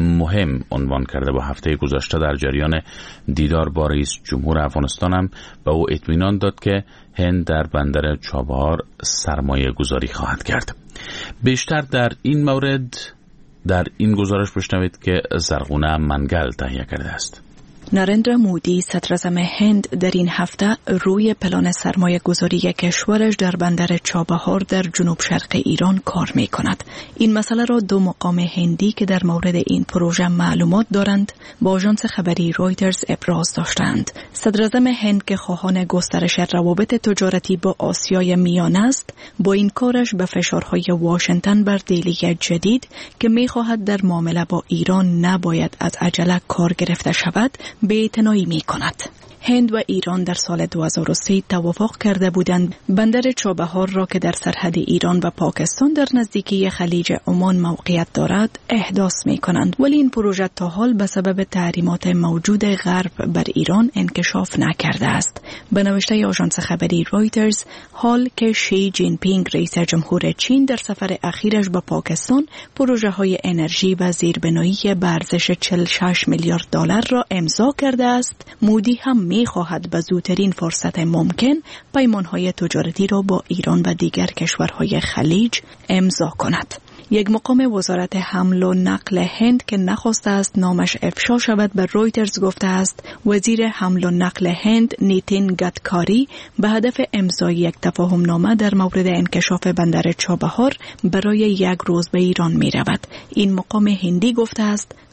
Speaker 1: مهم عنوان کرده. با هفته گذشته در جریان دیدار با رئیس جمهور افغانستان هم به او اطمینان داد که هند در بندر چابهار سرمایه گذاری خواهد کرد. بیشتر در این مورد در این گزارش بشنوید که زرغونه منگل تهیه کرده است.
Speaker 11: نریندرا مودی صدر اعظم هند در این هفته روی پلان سرمایه گذاری کشورش در بندر چابهار در جنوب شرق ایران کار می کند. این مسئله را دو مقام هندی که در مورد این پروژه معلومات دارند با آژانس خبری رویترز ابراز داشتند. صدر اعظم هند که خواهان گسترش روابط تجارتی با آسیای میانه است با این کارش به فشارهای واشنگتن بر دهلی جدید که می خواهد در معامله با ایران نباید از عجله کار گرفته شود به اعتنایی می کند. هند و ایران در سال دو هزار و سه توافق کرده بودند بندر چابهار را که در سرحد ایران و پاکستان در نزدیکی خلیج عمان موقعیت دارد احداث می کنند، ولی این پروژه تا حال به سبب تحریمات موجود غرب بر ایران انکشاف نکرده است. به نوشته آژانس خبری رویترز، حال که شی جین پینگ رئیس جمهور چین در سفر اخیرش به پاکستان پروژه های انرژی و زیربنایی به ارزش چهل و شش میلیارد دلار را امضا کرده است، مودی هم می خواهد به زودترین فرصت ممکن پیمانهای تجارتی را با ایران و دیگر کشورهای خلیج امضا کند. یک مقام وزارت حمل و نقل هند که نخواسته است نامش افشا شود به رویترز گفته است وزیر حمل و نقل هند نیتین گدکاری به هدف امضای یک تفاهم نامه در مورد انکشاف بندر چابهار برای یک روز به ایران می رود. این مقام هندی گفته است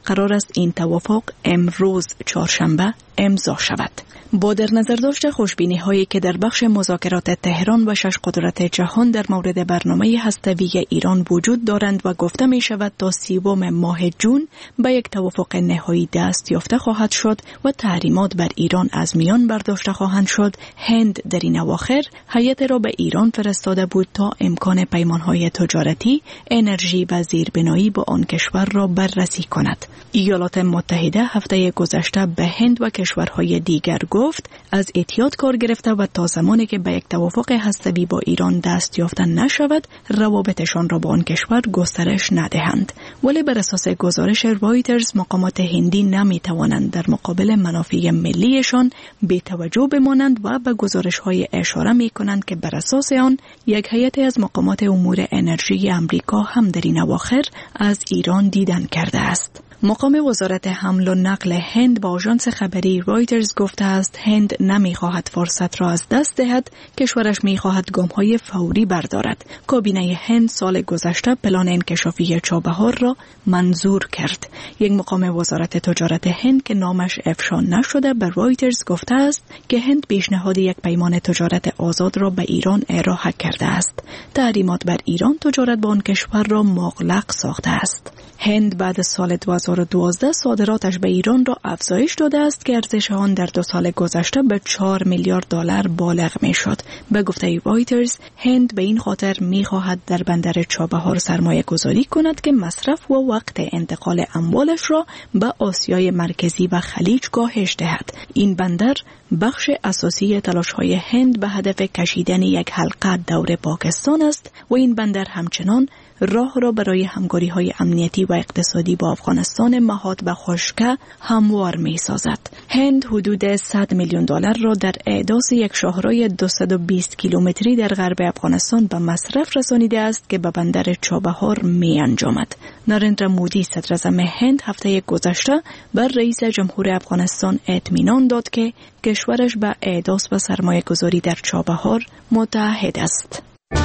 Speaker 11: قرار است این توافق امروز چهارشنبه امضا شود. با در نظر داشت خوشبینی هایی که در بخش مذاکرات تهران و شش قدرت جهان در مورد برنامه هسته‌ای ایران وجود دارند و گفته می شود تا سیوم ماه جون به یک توافق نهایی دست یافته خواهد شد و تحریمات بر ایران از میان برداشته خواهند شد، هند در این اواخر هیئت را به ایران فرستاده بود تا امکان پیمانهای تجارتی، انرژی و زیربنایی با آن کشور را بررسی کند. ایالات متحده هفته گذشته به هند و کشورهای دیگر گفت از احتیاط کار گرفته و تا زمانی که به یک توافق هسته‌ای با ایران دست یافته نشود روابطشان را با آن کشور گسترش ندهند. ولی بر اساس گزارش رایترز مقامات هندی نمی توانند در مقابل منافع ملیشان بی توجه بمانند و به گزارش‌های اشاره می کنند که بر اساس آن یک هیئت از مقامات امور انرژی آمریکا هم در این اواخر از ایران دیدن کرده است. مقام وزارت حمل و نقل هند با آژانس خبری رایترز گفته است هند نمی‌خواهد فرصت را از دست دهد، کشورش می‌خواهد گام‌های فوری بردارد. کابینه هند سال گذشته پلان انکشافی چابهار را منظور کرد. یک مقام وزارت تجارت هند که نامش افشا نشده به رایترز گفته است که هند پیشنهاد یک پیمان تجارت آزاد را به ایران ارائه کرده است. تحریمات بر ایران تجارت با آن کشور را مغلق ساخته است. هند بعد سال دو هزار و دوازده صادراتش به ایران را افزایش داده است که ارزش آن در دو سال گذشته به چهار میلیارد دلار بالغ می شد. به گفته رایترز هند به این خاطر می خواهد در بندر چابهار سرمایه گذاری کند که مصرف و وقت انتقال اموالش را به آسیای مرکزی و خلیج کاهش دهد. این بندر بخش اساسی تلاش‌های هند به هدف کشیدن یک حلقه دور پاکستان است و این بندر همچنان راه را برای همکاری‌های امنیتی و اقتصادی با افغانستان مهاد و خشکه هموار می‌سازد. هند حدود صد میلیون دلار را در احداث یک شاهرای دویست و بیست کیلومتری در غرب افغانستان به مصرف رسانیده است که به بندر چابهار می‌انجامد. نریندرا مودی صدراعظم هند هفته گذشته بر رئیس جمهور افغانستان اطمینان داد که کشورش به احداث و سرمایه‌گذاری در چابهار متعهد است.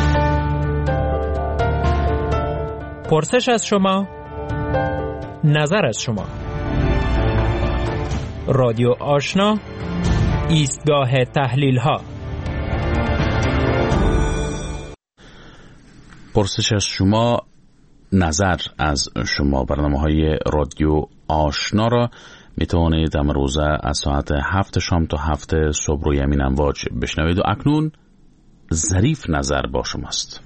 Speaker 12: پرسش از شما، نظر از شما. رادیو آشنا، ایستگاه تحلیل ها.
Speaker 1: پرسش از شما، نظر از شما. برنامه‌های رادیو آشنا را می توانید امروزه از ساعت هفت شام تا هفت صبح روی همین امواج بشنوید و اکنون ظریف نظر با شماست.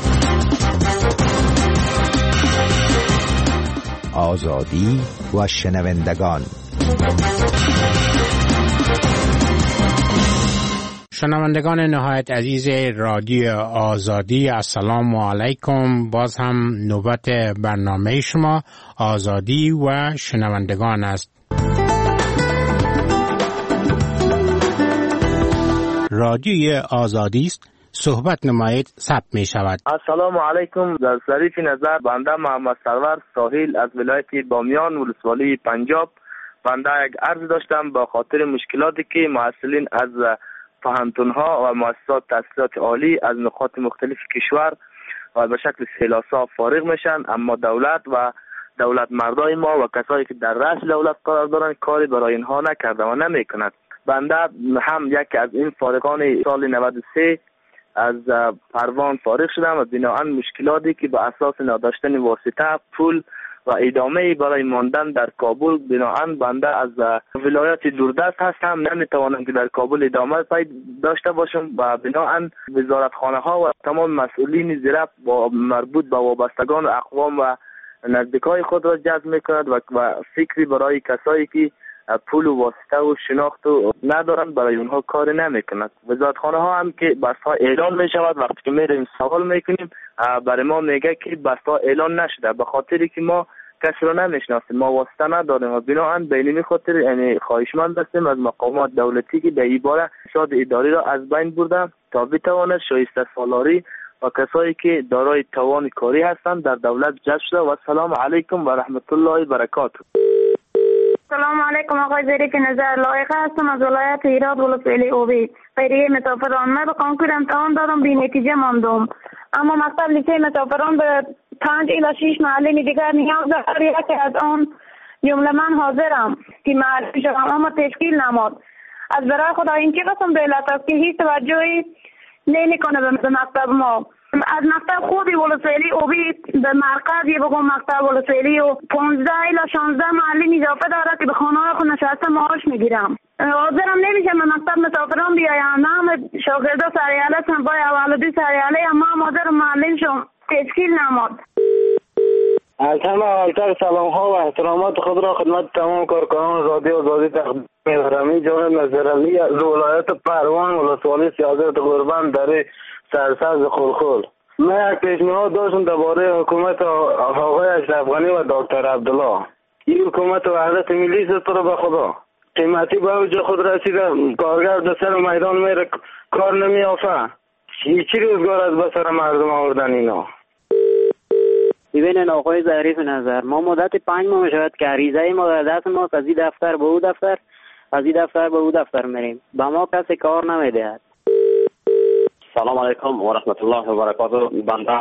Speaker 13: آزادی و شنوندگان.
Speaker 14: شنوندگان نهایت عزیز رادیو آزادی، السلام علیکم. باز هم نوبت برنامه شما آزادی و شنوندگان است. رادیوی آزادی است، صحبت نمایید ثبت می شود.
Speaker 15: السلام علیکم. در ظریف نظر بنده محمد سرور ساحل از ولایت بامیان ولسوالی پنجاب. بنده یک عرض داشتم با خاطر مشکلاتی که محصلین از پوهنتون‌ها و مؤسسات تحصیلات عالی از نقاط مختلف کشور و به شکل سیلاسا فارغ میشن، اما دولت و دولت مردای ما و کسایی که در رأس دولت قرار دارن کاری برای اینها نکرده و نمیکند. بنده هم یکی از این فارغان سال نود و سه از پروان فارغ شدم و بناهن مشکلاتی که به اساس نداشتن واسطه، پول و ادامه برای ماندن در کابل، بناهن بنده از ولایت دوردست هستم، نمیتوانم که در کابل ادامه پای داشته باشم و بناهن وزارتخانه ها و تمام مسئولین زیر با مربوط به وابستگان و اقوام و نزدیکای خود را جذب میکند و, و فکری برای کسایی که پول و واسطه و شناخت و ندارن برای اونها کار نمیکند. وزارتخانه ها هم که بسها اعلان میشود، وقتی که میریم سوال میکنیم برای ما میگه که بسها اعلان نشده، به خاطری که ما کسی رو نمیشناسیم، ما واسطه نداریم و بناهن به این خاطر یعنی خواهشمند هستیم از مقامات دولتی که در این باره اقتصاد اداری را از بین برده تا بتواند شایسته سالاری و کسایی که دارای توان کاری هستند در دولت جذب شده. و السلام علیکم و رحمت الله و برکاته.
Speaker 16: سلام علیکم آقای ظریف نظر. لایقه هستم از ولایت هرات ولسوالی اوبی. خیریه مسافران. من به کنکور امتحان دادم، بی نتیجه ماندم، اما مکتب لیسه مسافران به پنج الی شش معلم دیگر نیاز داره که از آن جمله من حاضرم که معرفی شوم اما تشکیل نماد. از برای خدا این که قسم دولت است که هیچ توجهی نمیکنه به مکتب ما. از مکتب خودی ولسوالی اوبی به مرکز یه بگم مکتب ولسوالی و پانزده الی شانزده معلم اضافه داره که به خانه خود نشسته معاش میگیرم. حاضرم نمیشه به مکتب مسافران بیایم. نه شاگردا سریاله هستن با اول دو سریاله اما حاضرم معلم شم تشکیل نماد.
Speaker 3: از همه اولتر سلام ها و احترامات خود را خدمت تمام کارکنان رادیو آزادی تقدیم می‌کنم. این جانب نظرعلی از ولایت پروان ولسوالی سیاست قربان در سرسبز خلخل. من یک پیشنهاد داشتم درباره حکومت آقای اشرف غنی و دکتر عبدالله. این حکومت وحدت ملی است تو به خدا. قیمتی به اوج خود رسیده، کارگر در سر میدان میره کار نمیافه. چی روزگار از به سر مردم آوردن اینا؟
Speaker 17: ببینن آقای ظریف نظر، ما مدت پنج ماه شد که عریضه ما در دست ما از این دفتر به او دفتر از این دفتر به او دفتر میریم، به ما کسی کار نمیدهد.
Speaker 18: سلام علیکم و رحمت الله و برکاته. بنده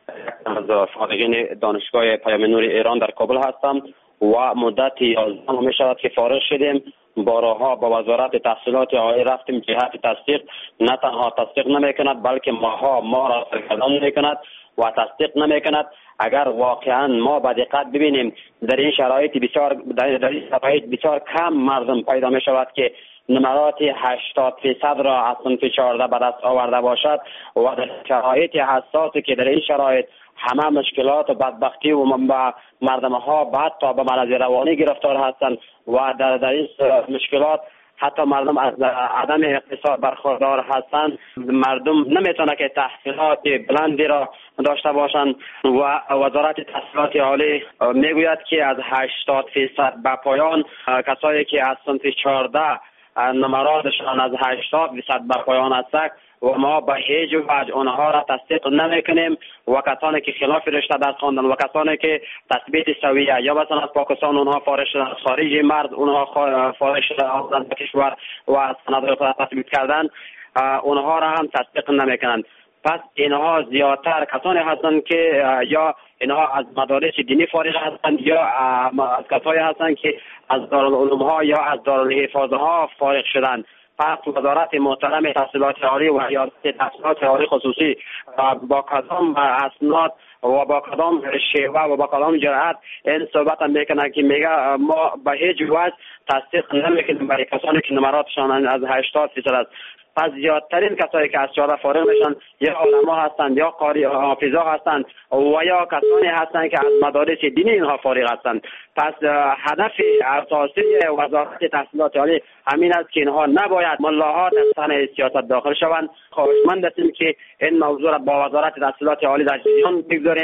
Speaker 18: از فارغین دانشگاه پیام نور ایران در کابل هستم و مدت یازده ماه می شود که فارغ شدیم. بارها با وزارت تحصیلات عالی رفتیم، جهت تصدیق نه تنها تصدیق نمی کند بلکه ماها ما را سرگردان می کند و تصدیق نمی کند. اگر واقعا ما با دقت ببینیم در این شرایط بسیار در این شرایط بسیار کم مردم پیدا می شود که نمرات هشتاد فیصد را از صنف چهارده به دست آورده باشد و در شرایط حساسی که در این شرایط همه مشکلات و بدبختی و مردم ها بعد تا به مرض روانی گرفتار هستند و در, در این مشکلات حتی مردم از عدم اقتصاد برخوردار هستند. مردم نمیتونه که تحصیلات بلندی را داشته باشند و وزارت تحصیلات عالی میگوید که از هشتاد فیصد به پایان کسایی که از صنف چهارده نمراتشان از هشتاد فیصد به پایان است و ما به هیچ وجه آنها را تصدیق نمیکنیم و کسانی که خلاف رشته درس خواندن و کسانی که تثبیت سویه یا مثلا از پاکستان اونها فارغ شدن، از خارج مرز اونها فارغ شدن آمدن به کشور و سند خود تثبیت کردن، اونها را هم تصدیق نمیکنند. پس اینها زیادتر کسانی هستند که یا اینها از مدارس دینی فارغ هستند یا از کسانی هستند که از دارالعلوم ها یا از دارالحفاظ ها فارغ شدند. پس وزارت محترم تحصیلات عالی و ریاست تحصیلات عالی خصوصی با کدام اسناد و با کدام شیوه و با کدام جرأت این صحبت هم میکنه که میگه ما به هیچ وجه تصدیق نمیکنیم برای کسانی که نمراتشان از هشتاد فیصد است. پس زیادترین کسایی که از چهارده فارغ میشن یا علما هستند یا قاری حافظا هستند و یا کسانی هستند که از مدارس دینی اینها فارغ هستند. پس هدف اساسی وزارت تحصیلات عالی همین است که اینها نباید ملاها در صحنه سیاست داخل شوند. خواهشمند هستیم که این موضوع را با وزارت تحصیلات عالی در جریان بگذارین.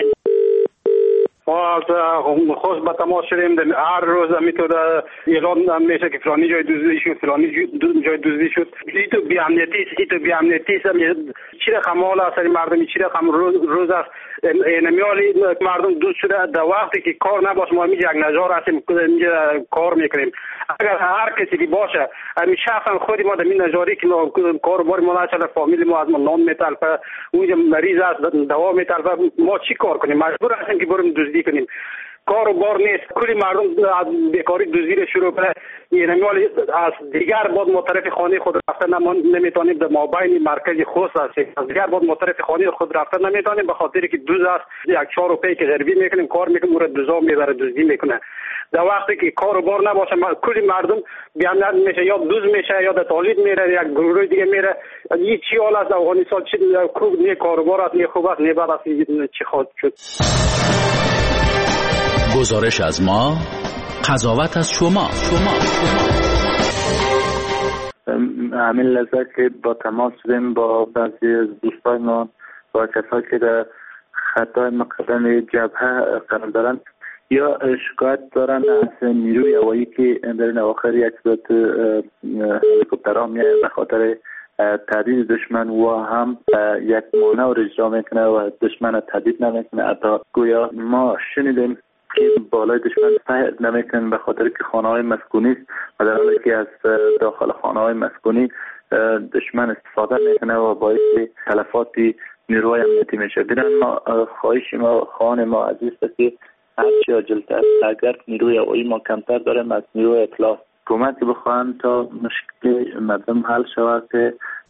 Speaker 19: ما خوش به تماس شدیم. هر روز میتونه اعلام میشه که فلانی جای دزدی شد، فلانی جای دزدی شد. این تو بی امنیتی است، این تو بی امنیتی است. چی رقم حال است مردم، چی رقم روز روز است. نمیالی مردم دوست شده در وقتی که کار نباشه ما میگه یک نجار هستیم کار میکنیم. اگر هر کسی که باشه همین شخصا خودی ما در این نجاری که کار بار ما نشده فامیل ما از ما نام میتلفه، اونجا مریض است دوا میتلفه، ما چی کار کنیم؟ مجبور هستیم که بریم دزدی کنیم. کار و بار نیست. کلی مردم از بیکاری دزدی شروع کنه. یعنی مال از دیگر بعد مطرف خانه خود رفتن نمیتونیم در مابین مرکز خوست هستیم. از دیگر بعد مطرف خانه خود رفتن نمیتونیم به خاطر که دوز است. یک چهار روپیه که غریبی میکنیم کار میکنیم اون رو دوزا میبره دزدی میکنه. در وقتی که کار و بار نباشه کلی مردم بیامنیت میشه یا دوز میشه یا در تولید میره یک گروه دیگه میره. این چی حال است افغانستان؟ چی خوب نه کار و بار است نه خوب است نه بد است چی خواهد شد؟
Speaker 1: گزارش از ما، قضاوت از شما. شما
Speaker 20: همین لحظه که با تماس شدیم با بعضی از دوستان ما با کسایی که در خطای مقدم جبهه قرار دارند یا شکایت دارن از نیروی هوایی که در این اواخر یک صورت هلیکوپترها میاد به خاطر تهدید دشمن و هم یک مانع رو اجرا میکنه و دشمن تهدید نمیکنه. حتی گویا ما شنیدیم که بالای دشمن فهد نمیکنن به خاطر که خانه های مسکونی است و در حالی که از داخل خانه های مسکونی دشمن استفاده میکنه و باعث تلفات نیروهای امنیتی میشه. بیرن ما خواهش ما خانه ما عزیز است که هرچی عاجل‌تر اگر نیروی هوایی ما کمتر داریم از نیروی اطلاع کمکی بخواهند تا مشکل مردم حل شود. که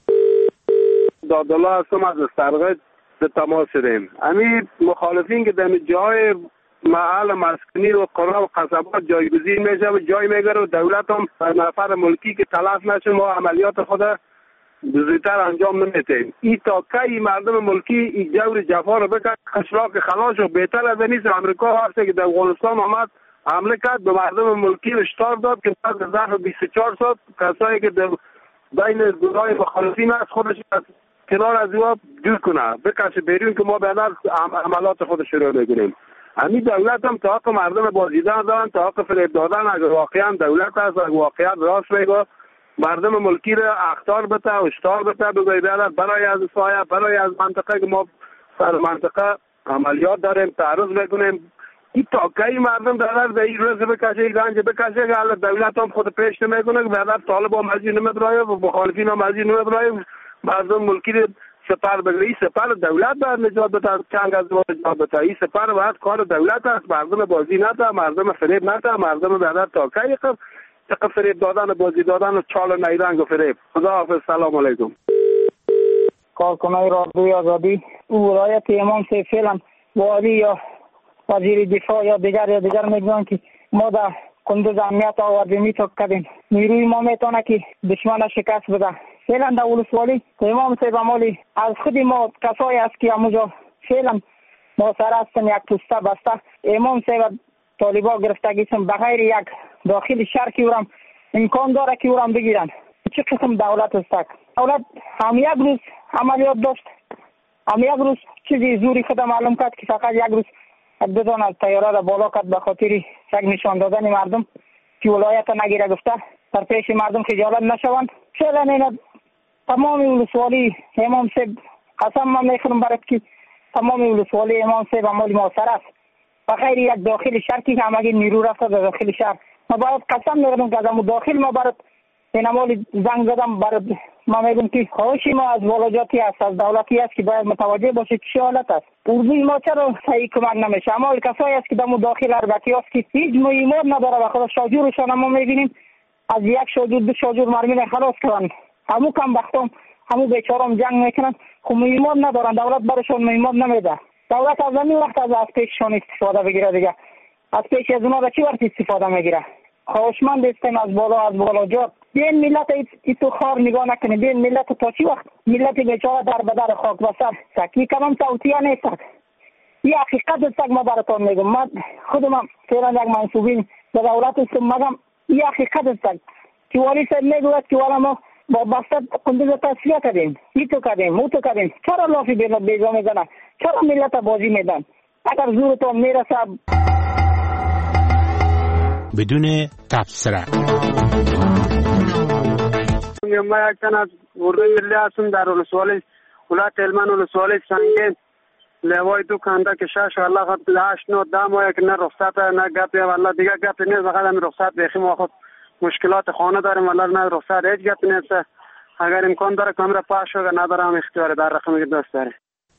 Speaker 19: دادالله هستم از سرغت به تماس شدیم. همین مخالفین که در جای محل مسکنی و قرى و قصبات جایگزین میشه و جای میگره و دولت هم نفر ملکی که تلف نشه ما عملیات خود زودتر انجام نمیتیم. این تا کی مردم ملکی این جور جفا رو بکرد اشراق خلاص و بهتر از نیست. امریکا هسته که در افغانستان آمد حمله کرد به مردم ملکی هشدار داد که پس از ظرف بیست و چهار ساعت کسایی که در بین گروه مخالفین است خودش از کنار از اینا دور کنه بکشه بیرون که ما بعدا عملات خود شروع بگیریم. همین دولت هم تا حق مردم بازیدن دارن، تا حق فریب دادن. اگر واقعا دولت هست اگر واقعا راست میگه مردم ملکی را اخطار بده و اشتار بده بگوی بیادر برای از سایه برای از منطقه که ما سر منطقه عملیات داریم تعرض بکنیم. این تاکی مردم در در این روز بکشه گنج بکشه که حالا دولت هم خود پیش نمیکنه که بیادر طالب هم ازی نمیدرائه و مخالفین هم ازی نمیدرائه. مردم ملکی را سپر بگیره. این سپر دولت باید نجات بده، چنگ از ما نجات بده. این سپر باید کار دولت است. مردم بازی نده، مردم فریب نده، مردم بیادر تاکی خب تق فریب دادن بازی دادن و چال نیرنگ و فریب. خدا حافظ. سلام علیکم.
Speaker 3: کارکنای رادیوی آزادی او ولایت امام سه فعلا والی یا وزیر دفاع یا دیگر یا دیگر میگن که ما در کندوز امنیت آوردیم میتوک کردیم نیروی ما میتونه که دشمن شکست بده. فعلا در ولسوالی امام سه بمالی از خود ما کسایی است که همونجا فعلا ما سر هستن یک پوسته بسته امام سه و طالبا گرفتگیشون بغیر یک داخل شهر که اورم امکان داره که اورم بگیرن. چه قسم دولت است؟ دولت هم یک روز عملیات داشت، هم یک روز چیزی زوری خود معلوم کرد که فقط یک روز بدون از طیاره را بالا کرد به خاطر یک نشان دادن مردم که ولایت نگیره گفته در پیش مردم خجالت نشوند. فعلا اینا تمام ولسوالی امام سه قسم من میخورم برات که تمام ولسوالی امام سه عمل موثر است بخیر یک داخل شهر که همگی نیرو رفته در داخل شهر. ما باید قسم میگم که از داخل ما برات این عمل زنگ زدم برات ما میگم که خواهشی ما از ولایتی است از دولتی است که باید متوجه باشه چه حالت است. اردوی ما چرا صحیح کمک نمیشه؟ اما کسایی است که در داخل اربتی است که هیچ مهمات نداره و خود شاجورشان ما میبینیم از یک شاجور دو شاجور مرمین خلاص کردن. همو کم بختم همو بیچارم جنگ میکنن خب مهمات ندارن دولت برشون مهمات نمیده. دولت از همین وقت از از پیششان استفاده بگیره دیگه. از پیش از اونا را چی وقت استفاده میگیره؟ خواهشمند هستیم از بالا از بالا جا بین ملت ای تو خار نگاه نکنه. بین ملت تا چی وقت ملت بیچاره در بدر خاک بسر سکی کمم توتیه نیست. این حقیقت است ما براتون میگم. من خودم فعلا یک منصوبین به دولت است مگم این حقیقت است که والی صاحب میگوید که والا ما با بسط کندوز تصفیه کردیم ای تو کردیم او تو کردیم. چرا لافی بیجا میزنن؟ چرا ملت بازی میدن؟ اگر زورتون میرسه
Speaker 14: بدون تبصره
Speaker 19: ما یک تن از اردوی ملی هستم در ولسوالی ولایت هلمند ولسوالی سنگین لوای دو کنده که شش والله خود هشت نه ده ماه که نه رخصت نه گپی والله دیگه گپی نیست. فقط همین رخصت بخیم ما خود مشکلات خانه داریم والله نه رخصت هیچ گپی نیست. اگر امکان داره کامرا پاش شده ندارم اختیار در رقمی که دوست داره.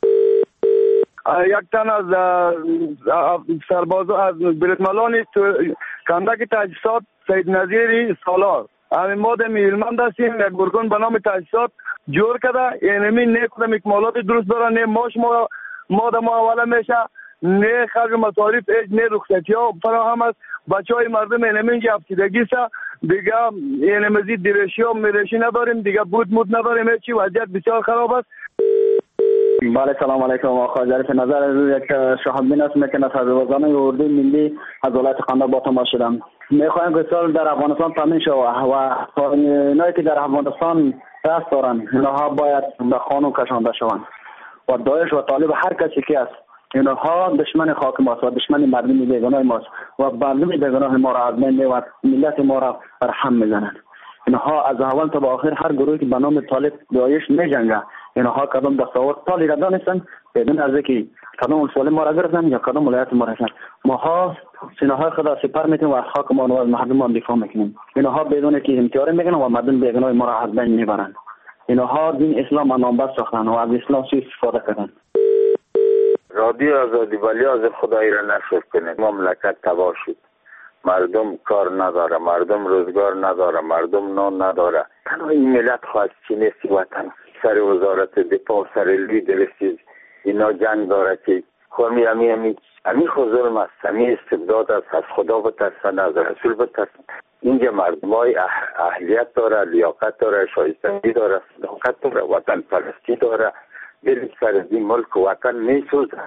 Speaker 21: یک تن از سربازو از بریکمالانی کندک تجهیزات سید نظیری سالار همین ما در هلمند هستیم. یک گروه به نام تجهیزات جور کرده اینمی نه کدام اکمالات درست داره نه ماش ما ما در ما حواله میشه نه خرج مصارف هیچ نه رخصتی ها فراهم است. بچه های مردم اینمی اینجا هفتیدگی است دیگه این مزید دیرشی ها میرشی نداریم دیگه بود مود نداریم هیچی وضعیت بسیار خراب است.
Speaker 22: بله سلام علیکم آقای ظریف نظر از یک شهادبین است میکنه سربازان اردوی ملی از ولایت قندهار با تماس شدم. میخوایم که سال در افغانستان تامین شود و اینایی که در افغانستان دست دارن اینها باید به قانون کشانده شوند و داعش و طالب هر کسی که است اینها دشمن خاک ماست و دشمن مردم بیگناه ماست و مردم بیگناه ما را از بین و ملت ما را بر هم میزنند. اینها از اول تا به آخر هر گروهی که به نام طالب داعش میجنگه اینها کدام دستاورد طالی را دانستن بدون از اینکه کدام ولسوالی ما را گرفتن یا کدام ولایت ما را گرفتن. ماها سینه‌های خود را سپر میکنیم و از خاک ما و از مردم ما دفاع میکنیم. اینها بدون که امتیار میکنن و مردم بیگناه ما را از بین میبرند. اینها دین اسلام نامبر ساختن و از اسلام سوء استفاده کردن.
Speaker 4: رادیو آزادی ولی از خدای را نشکر کنید. مملکت تباه شد، مردم کار نداره، مردم روزگار نداره، مردم نان نداره. تنها این ملت خواست چی نیست وطن سر وزارت دفاع سر لید رسید اینا جنگ داره که خورمی همی همی همی خود ظلم است، همی استبداد است. از خدا بترسن، از رسول بترسن. اینجا مردم های اهلیت داره، لیاقت داره، شایستگی داره، صداقت داره، وطن پرستی داره. برید سر از این ملک وطن میسوزه.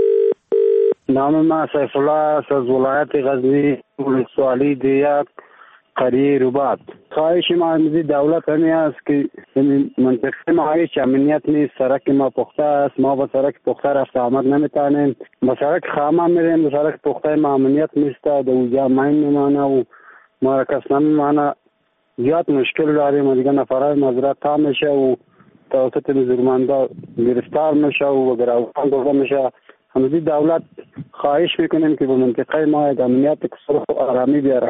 Speaker 9: نام من سیف الله است از ولایت غزنی، ولسوالی دیک قریه رباط. خواهش ما از دولت همی است که منطقه ما هیچ امنیت نیست، سرک ما پخته است، ما با سرک پخته رفت آمد نمیتانیم، با سرک خامه میریم، با سرک پخته ما امنیت نیست، در اونجا مین میمانه و ما را کس نمیمانه. زیاد مشکل داریم و دیگه نفرهای مزرعه تا میشه و توسط مزرمنده گرفتار میشه و گروگان برده میشه. همزی دولت خواهش میکنیم که به منطقه ما امنیت کسر و آرامی بیاره.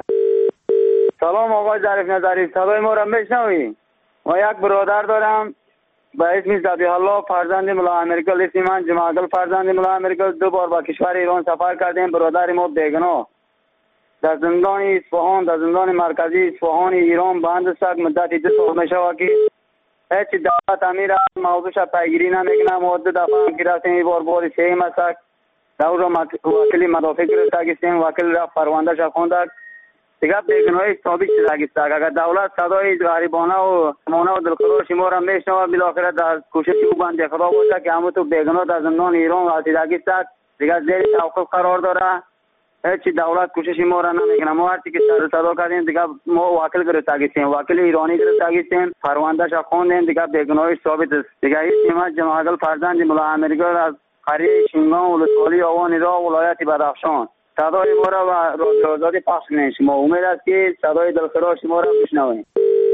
Speaker 23: سلام آقای ظریف نظری، صدای ما را میشنوی؟ ما یک برادر دارم به اسم ذبیح الله فرزند ملا امریکل، اسم من جماعت فرزند ملا امریکل. دو بار با کشور ایران سفر کردیم. برادر ما بیگناه در زندان اصفهان، در زندان مرکزی اصفهان ایران بند است. مدت دو سال میشه که هیچ دولت امیر موضوعش پیگیری نمیکنه. ما دو دفعه هم گرفتیم، این بار بار سیم است. در اونجا وکیل مدافع گرفتیم، وکیل رفت پروندهش خونده دیگه بیگناهی ثابت شده. اگر دولت صدای غریبانه و مانه و دلخراش ما را میشنوه، بالاخره در کوشش او بنده خدا باشه که همون تو بیگناه در زندان ایران رسیدگی است، دیگه زیر توقف قرار داره. هیچ دولت کوشش ما را نمیکنه. ما هرچی که سر صدا کردیم دیگه ما وکیل گرفتیم، وکیل ایرانی گرفتیم، پروندهش خوندیم، دیگه بیگناهی ثابت است. دیگه هیچ ما جماعت فرزند ملا امریکا از قریه شینگان ولسوالی آوان را ولایت بدخشان صدای ما را و رادیو آزادی پخش کنید. شما امید است که صدای دلخراش ما را بشنوید.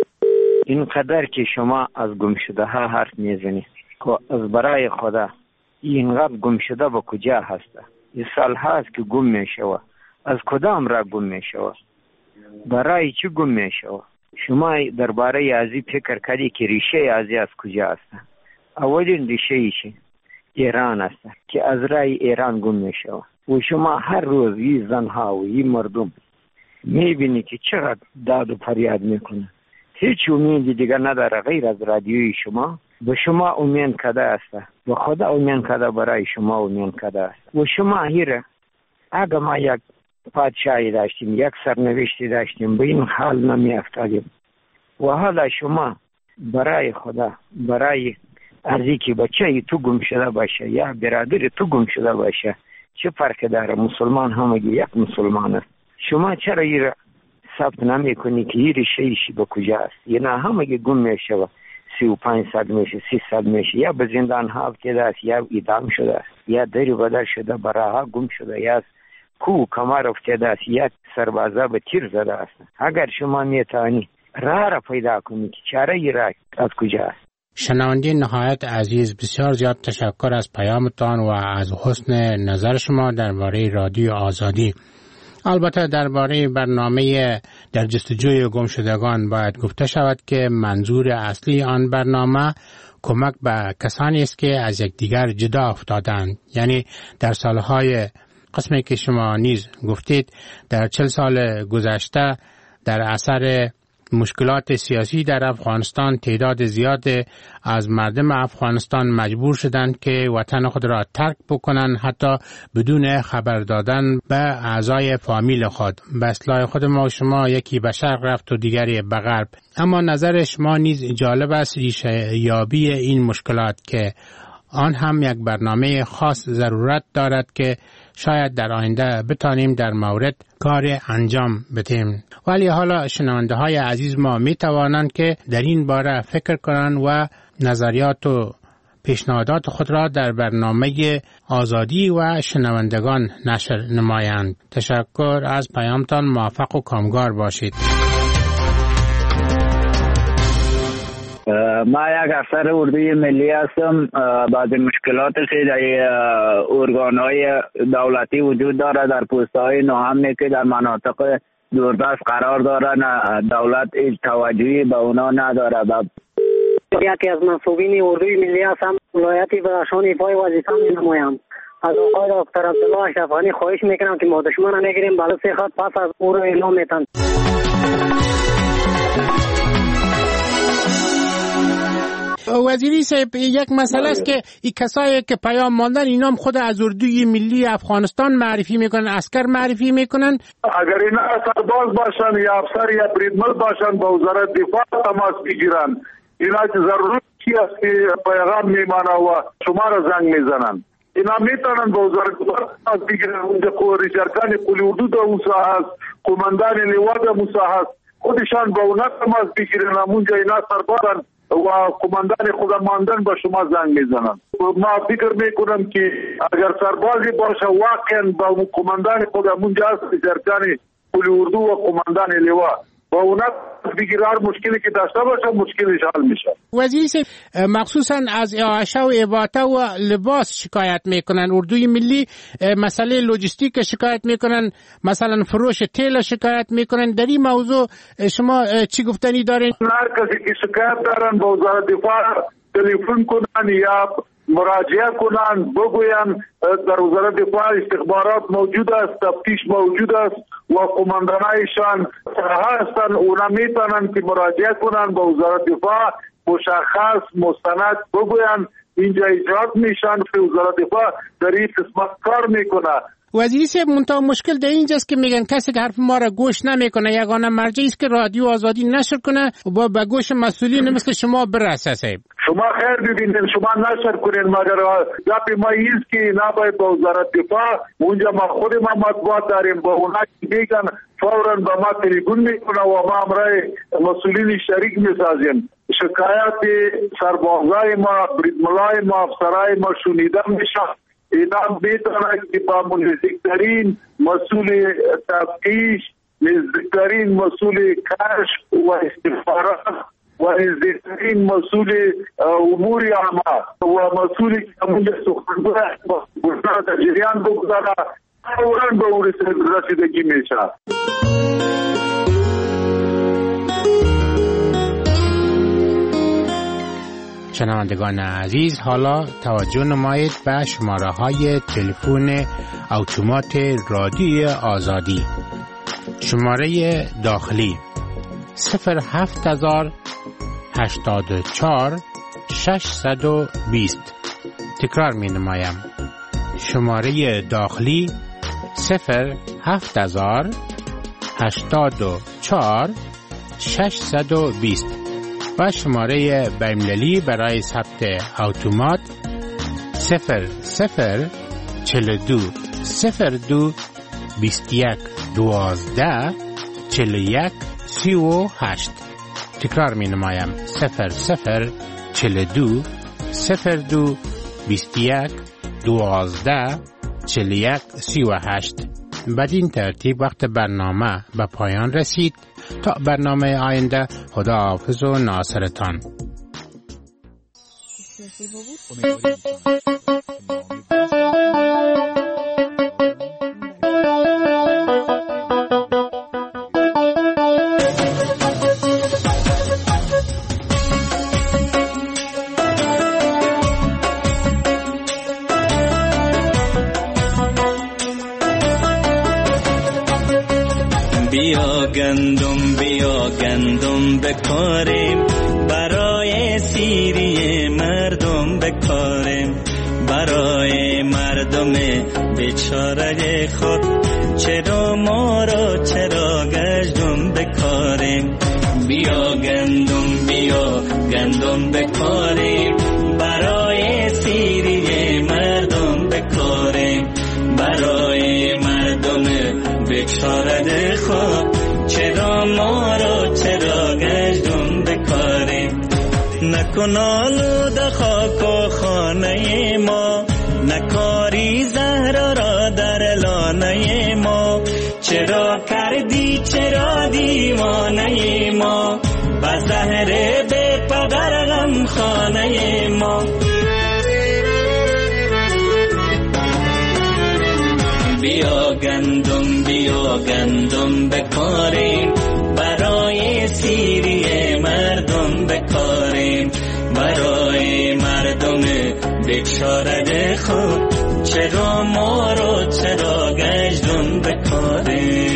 Speaker 24: اینقدر که شما از گم شده ها حرف میزنید که از برای خدا اینقدر گم شده با کجا هسته؟ این سال هاست که گم میشوه. از کدام را گم میشوه؟ برای چی گم میشوه؟ شما درباره ازی فکر کردی که ریشه ازی از کجا هسته؟ اولین ریشه ایشی ایران است که از رای ایران گم میشوه. و شما هر روز این زنها و این مردم میبینی که چقدر داد و فریاد میکنه. هیچ امیدی دیگر نداره غیر از رادیوی شما. به شما امید کده است، به خدا امید کده، برای شما امید کده است. و شما هیره اگه ما یک پادشاهی داشتیم، یک سرنوشتی داشتیم، به این حال نمی افتادیم. و حالا شما برای خدا، برای ازی که بچه تو گم شده باشه یا برادر تو گم شده باشه، چه فرق داره؟ مسلمان همگی یک مسلمان است. شما چرا این ثبت نمی کنی که این ریشه ایشی به کجا است؟ یه نه همگی گم میشه و سی و پنج صد میشه، سی صد میشه، یا به زندان ها افتاده است، یا اعدام شده است، یا دری بدر شده، براها گم شده، یا کو کمر افتاده است، یا سربازا به تیر زده است. اگر شما میتونی راه را پیدا کنی که چاره ای راه از کجا است.
Speaker 14: شنونده نهایت عزیز، بسیار زیاد تشکر از پیامتان و از حسن نظر شما درباره رادیو آزادی. البته درباره برنامه در جستجوی گمشدگان باید گفته شود که منظور اصلی آن برنامه کمک به کسانی است که از یکدیگر جدا افتادند. یعنی در سالهای قسمی که شما نیز گفتید در چل سال گذشته در اثر مشکلات سیاسی در افغانستان تعداد زیاد از مردم افغانستان مجبور شدند که وطن خود را ترک بکنند، حتی بدون خبر دادن به اعضای فامیل خود. به اصطلاح خود ما شما یکی به شرق رفت و دیگری به غرب. اما نظر شما نیز جالب است، ریشه یابی این مشکلات که آن هم یک برنامه خاص ضرورت دارد که شاید در آینده بتانیم در مورد کار انجام بدهیم. ولی حالا شنونده های عزیز ما می توانند که در این باره فکر کنند و نظریات و پیشنهادات خود را در برنامه آزادی و شنوندگان نشر نمایند. تشکر از پیامتان. موفق و کامگار باشید.
Speaker 22: ما یک افسر اردوی ملی هستم. بعضی مشکلات که در ارگان‌های دولتی وجود داره در پست‌های ناامنی که در مناطق دوردست قرار دارن، دولت هیچ توجهی به اونا نداره.
Speaker 17: یکی از منصوبین اردوی ملی هستم، ولایت بدخشان ایفای وظیفه می‌نمایم.
Speaker 5: از آقای دکتر عبدالله اشرف غنی خواهش میکنم که ما دشمن نگیریم، بله سه خط پس از او رو اعلام میتن.
Speaker 14: وزیری صاحب، یک مسئله است که این کسایی که پیام ماندن اینا هم خود از اردوی ملی افغانستان معرفی میکنن، عسکر معرفی میکنن.
Speaker 21: اگر اینا سرباز باشن یا افسر یا بریدمن باشن با وزارت دفاع تماس بگیرن. اینا که ضروری است که پیغام میمانه و شما را زنگ میزنن. اینا میتونن با وزارت دفاع تماس بگیرن. اونجا ریشارکان قلی اردو در موسا هست، قماندان لوا در موسا هست، خودشان با اونا تماس بگیرن. اونجا اینا سربازن و قماندان خود ماندن با شما زنگ میزنن. ما فکر میکنم که اگر سربازی باشه واقعا با قماندان خود اونجا هست، ریشارکان قلی اردو و قماندان لوا با اونا بگیرار مشکلی که داشته باشه مشکلش حل میشه.
Speaker 14: وزیر صاحب، مخصوصا از اعاشه و اباطه و لباس شکایت میکنن. اردوی ملی مسئله لوجستیک شکایت میکنن، مثلا فروش تیل شکایت میکنن. در این موضوع شما چی گفتنی دارین؟
Speaker 21: هر کسی که شکایت دارن با وزارت دفاع تلفن کنن یا مراجعه کنن، بگوین در وزارت دفاع استخبارات موجود است، تفتیش موجود است و قماندانایشان هستن. اونا میتونن که مراجعه کنن با وزارت دفاع، مشخص مستند بگوین اینجا ایجاد میشن که وزارت دفاع در این قسمت کار میکنه.
Speaker 14: وزیری صاحب، منتها مشکل در اینجاست که میگن کسی که حرف ما را گوش نمیکنه یگانه مرجعی است که رادیو آزادی نشر کنه و به گوش مسئولین مثل شما برسه. صاحب
Speaker 21: شما خیر ببینید، شما نشر کنین، مگر گپ ما ایست که نباید با وزارت دفاع اونجا ما خود ما مطبوعات داریم، با اونا که میگن فوراً با ما تلفن میکنه و ما همراه مسئولین شریک میسازیم. شکایت سربازای ما، بریدمنای ما، افسرای ما شنیده میشه. اینا میتونه که با نزدیکترین مسئول تفتیش، نزدیکترین مسئول کشف و استخبارات و نزدیکترین مسئول امور عامه و مسئولی که همونجا سخنگوی گفتار در جریان بگذاره فوراً به اون رسیدگی میشه.
Speaker 14: شنوندگان عزیز، حالا توجه نمایید به شماره های تلفن اتومات رادیو آزادی. شماره داخلی صفر هفت هزار هشتاد و چهار ششصد و بیست. تکرار می نمایم. شماره داخلی صفر هفت هزار هشتاد و چهار ششصد و بیست و شماره بین‌المللی برای ثبت اتومات صفر صفر چهل و دو صفر دو بیست و یک دوازده چهل و یک سی و هشت. تکرار می نمایم. صفر صفر چهل و دو صفر دو بیست و یک دوازده چهل و یک سی و هشت. بدین ترتیب وقت برنامه به پایان رسید. تا برنامه آینده، خدا حافظ و ناصرتان.
Speaker 7: بیا گندم بیا گندم بکاریم، برای سیری مردم بکاریم، برای مردم بیچاره خود چرا ما را چرا گشتم بکاریم. بیا گندم بیا گندم بکاریم، برای سیری مردم بکاریم، برای مردم بیچاره خود چرا ما را چرا گشتم بکاریم. نکن آلود خاک و خانه ما، نکاری زهر را در لانه ما، چرا کردی چرا دیوانه ما، با زهر بی پدر غم خانه ما. بیا گندم بیا گندم بکاریم، برای سیری مردم بکاریم، برای مردم بیچاره خود چرا ما رو چرا گشتم به کاره.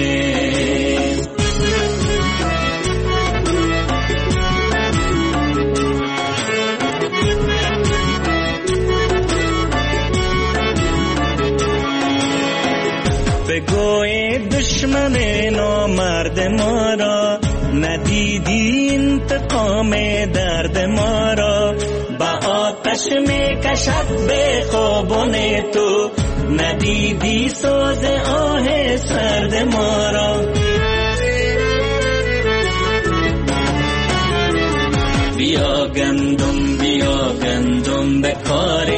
Speaker 7: بگوی دشمن نامرد ما را ندیدی انتقام درد ما را، با آتش می کشد به خوابان تو ندیدی سوز آه سرد ما را. بیا گندم بیا گندم به کار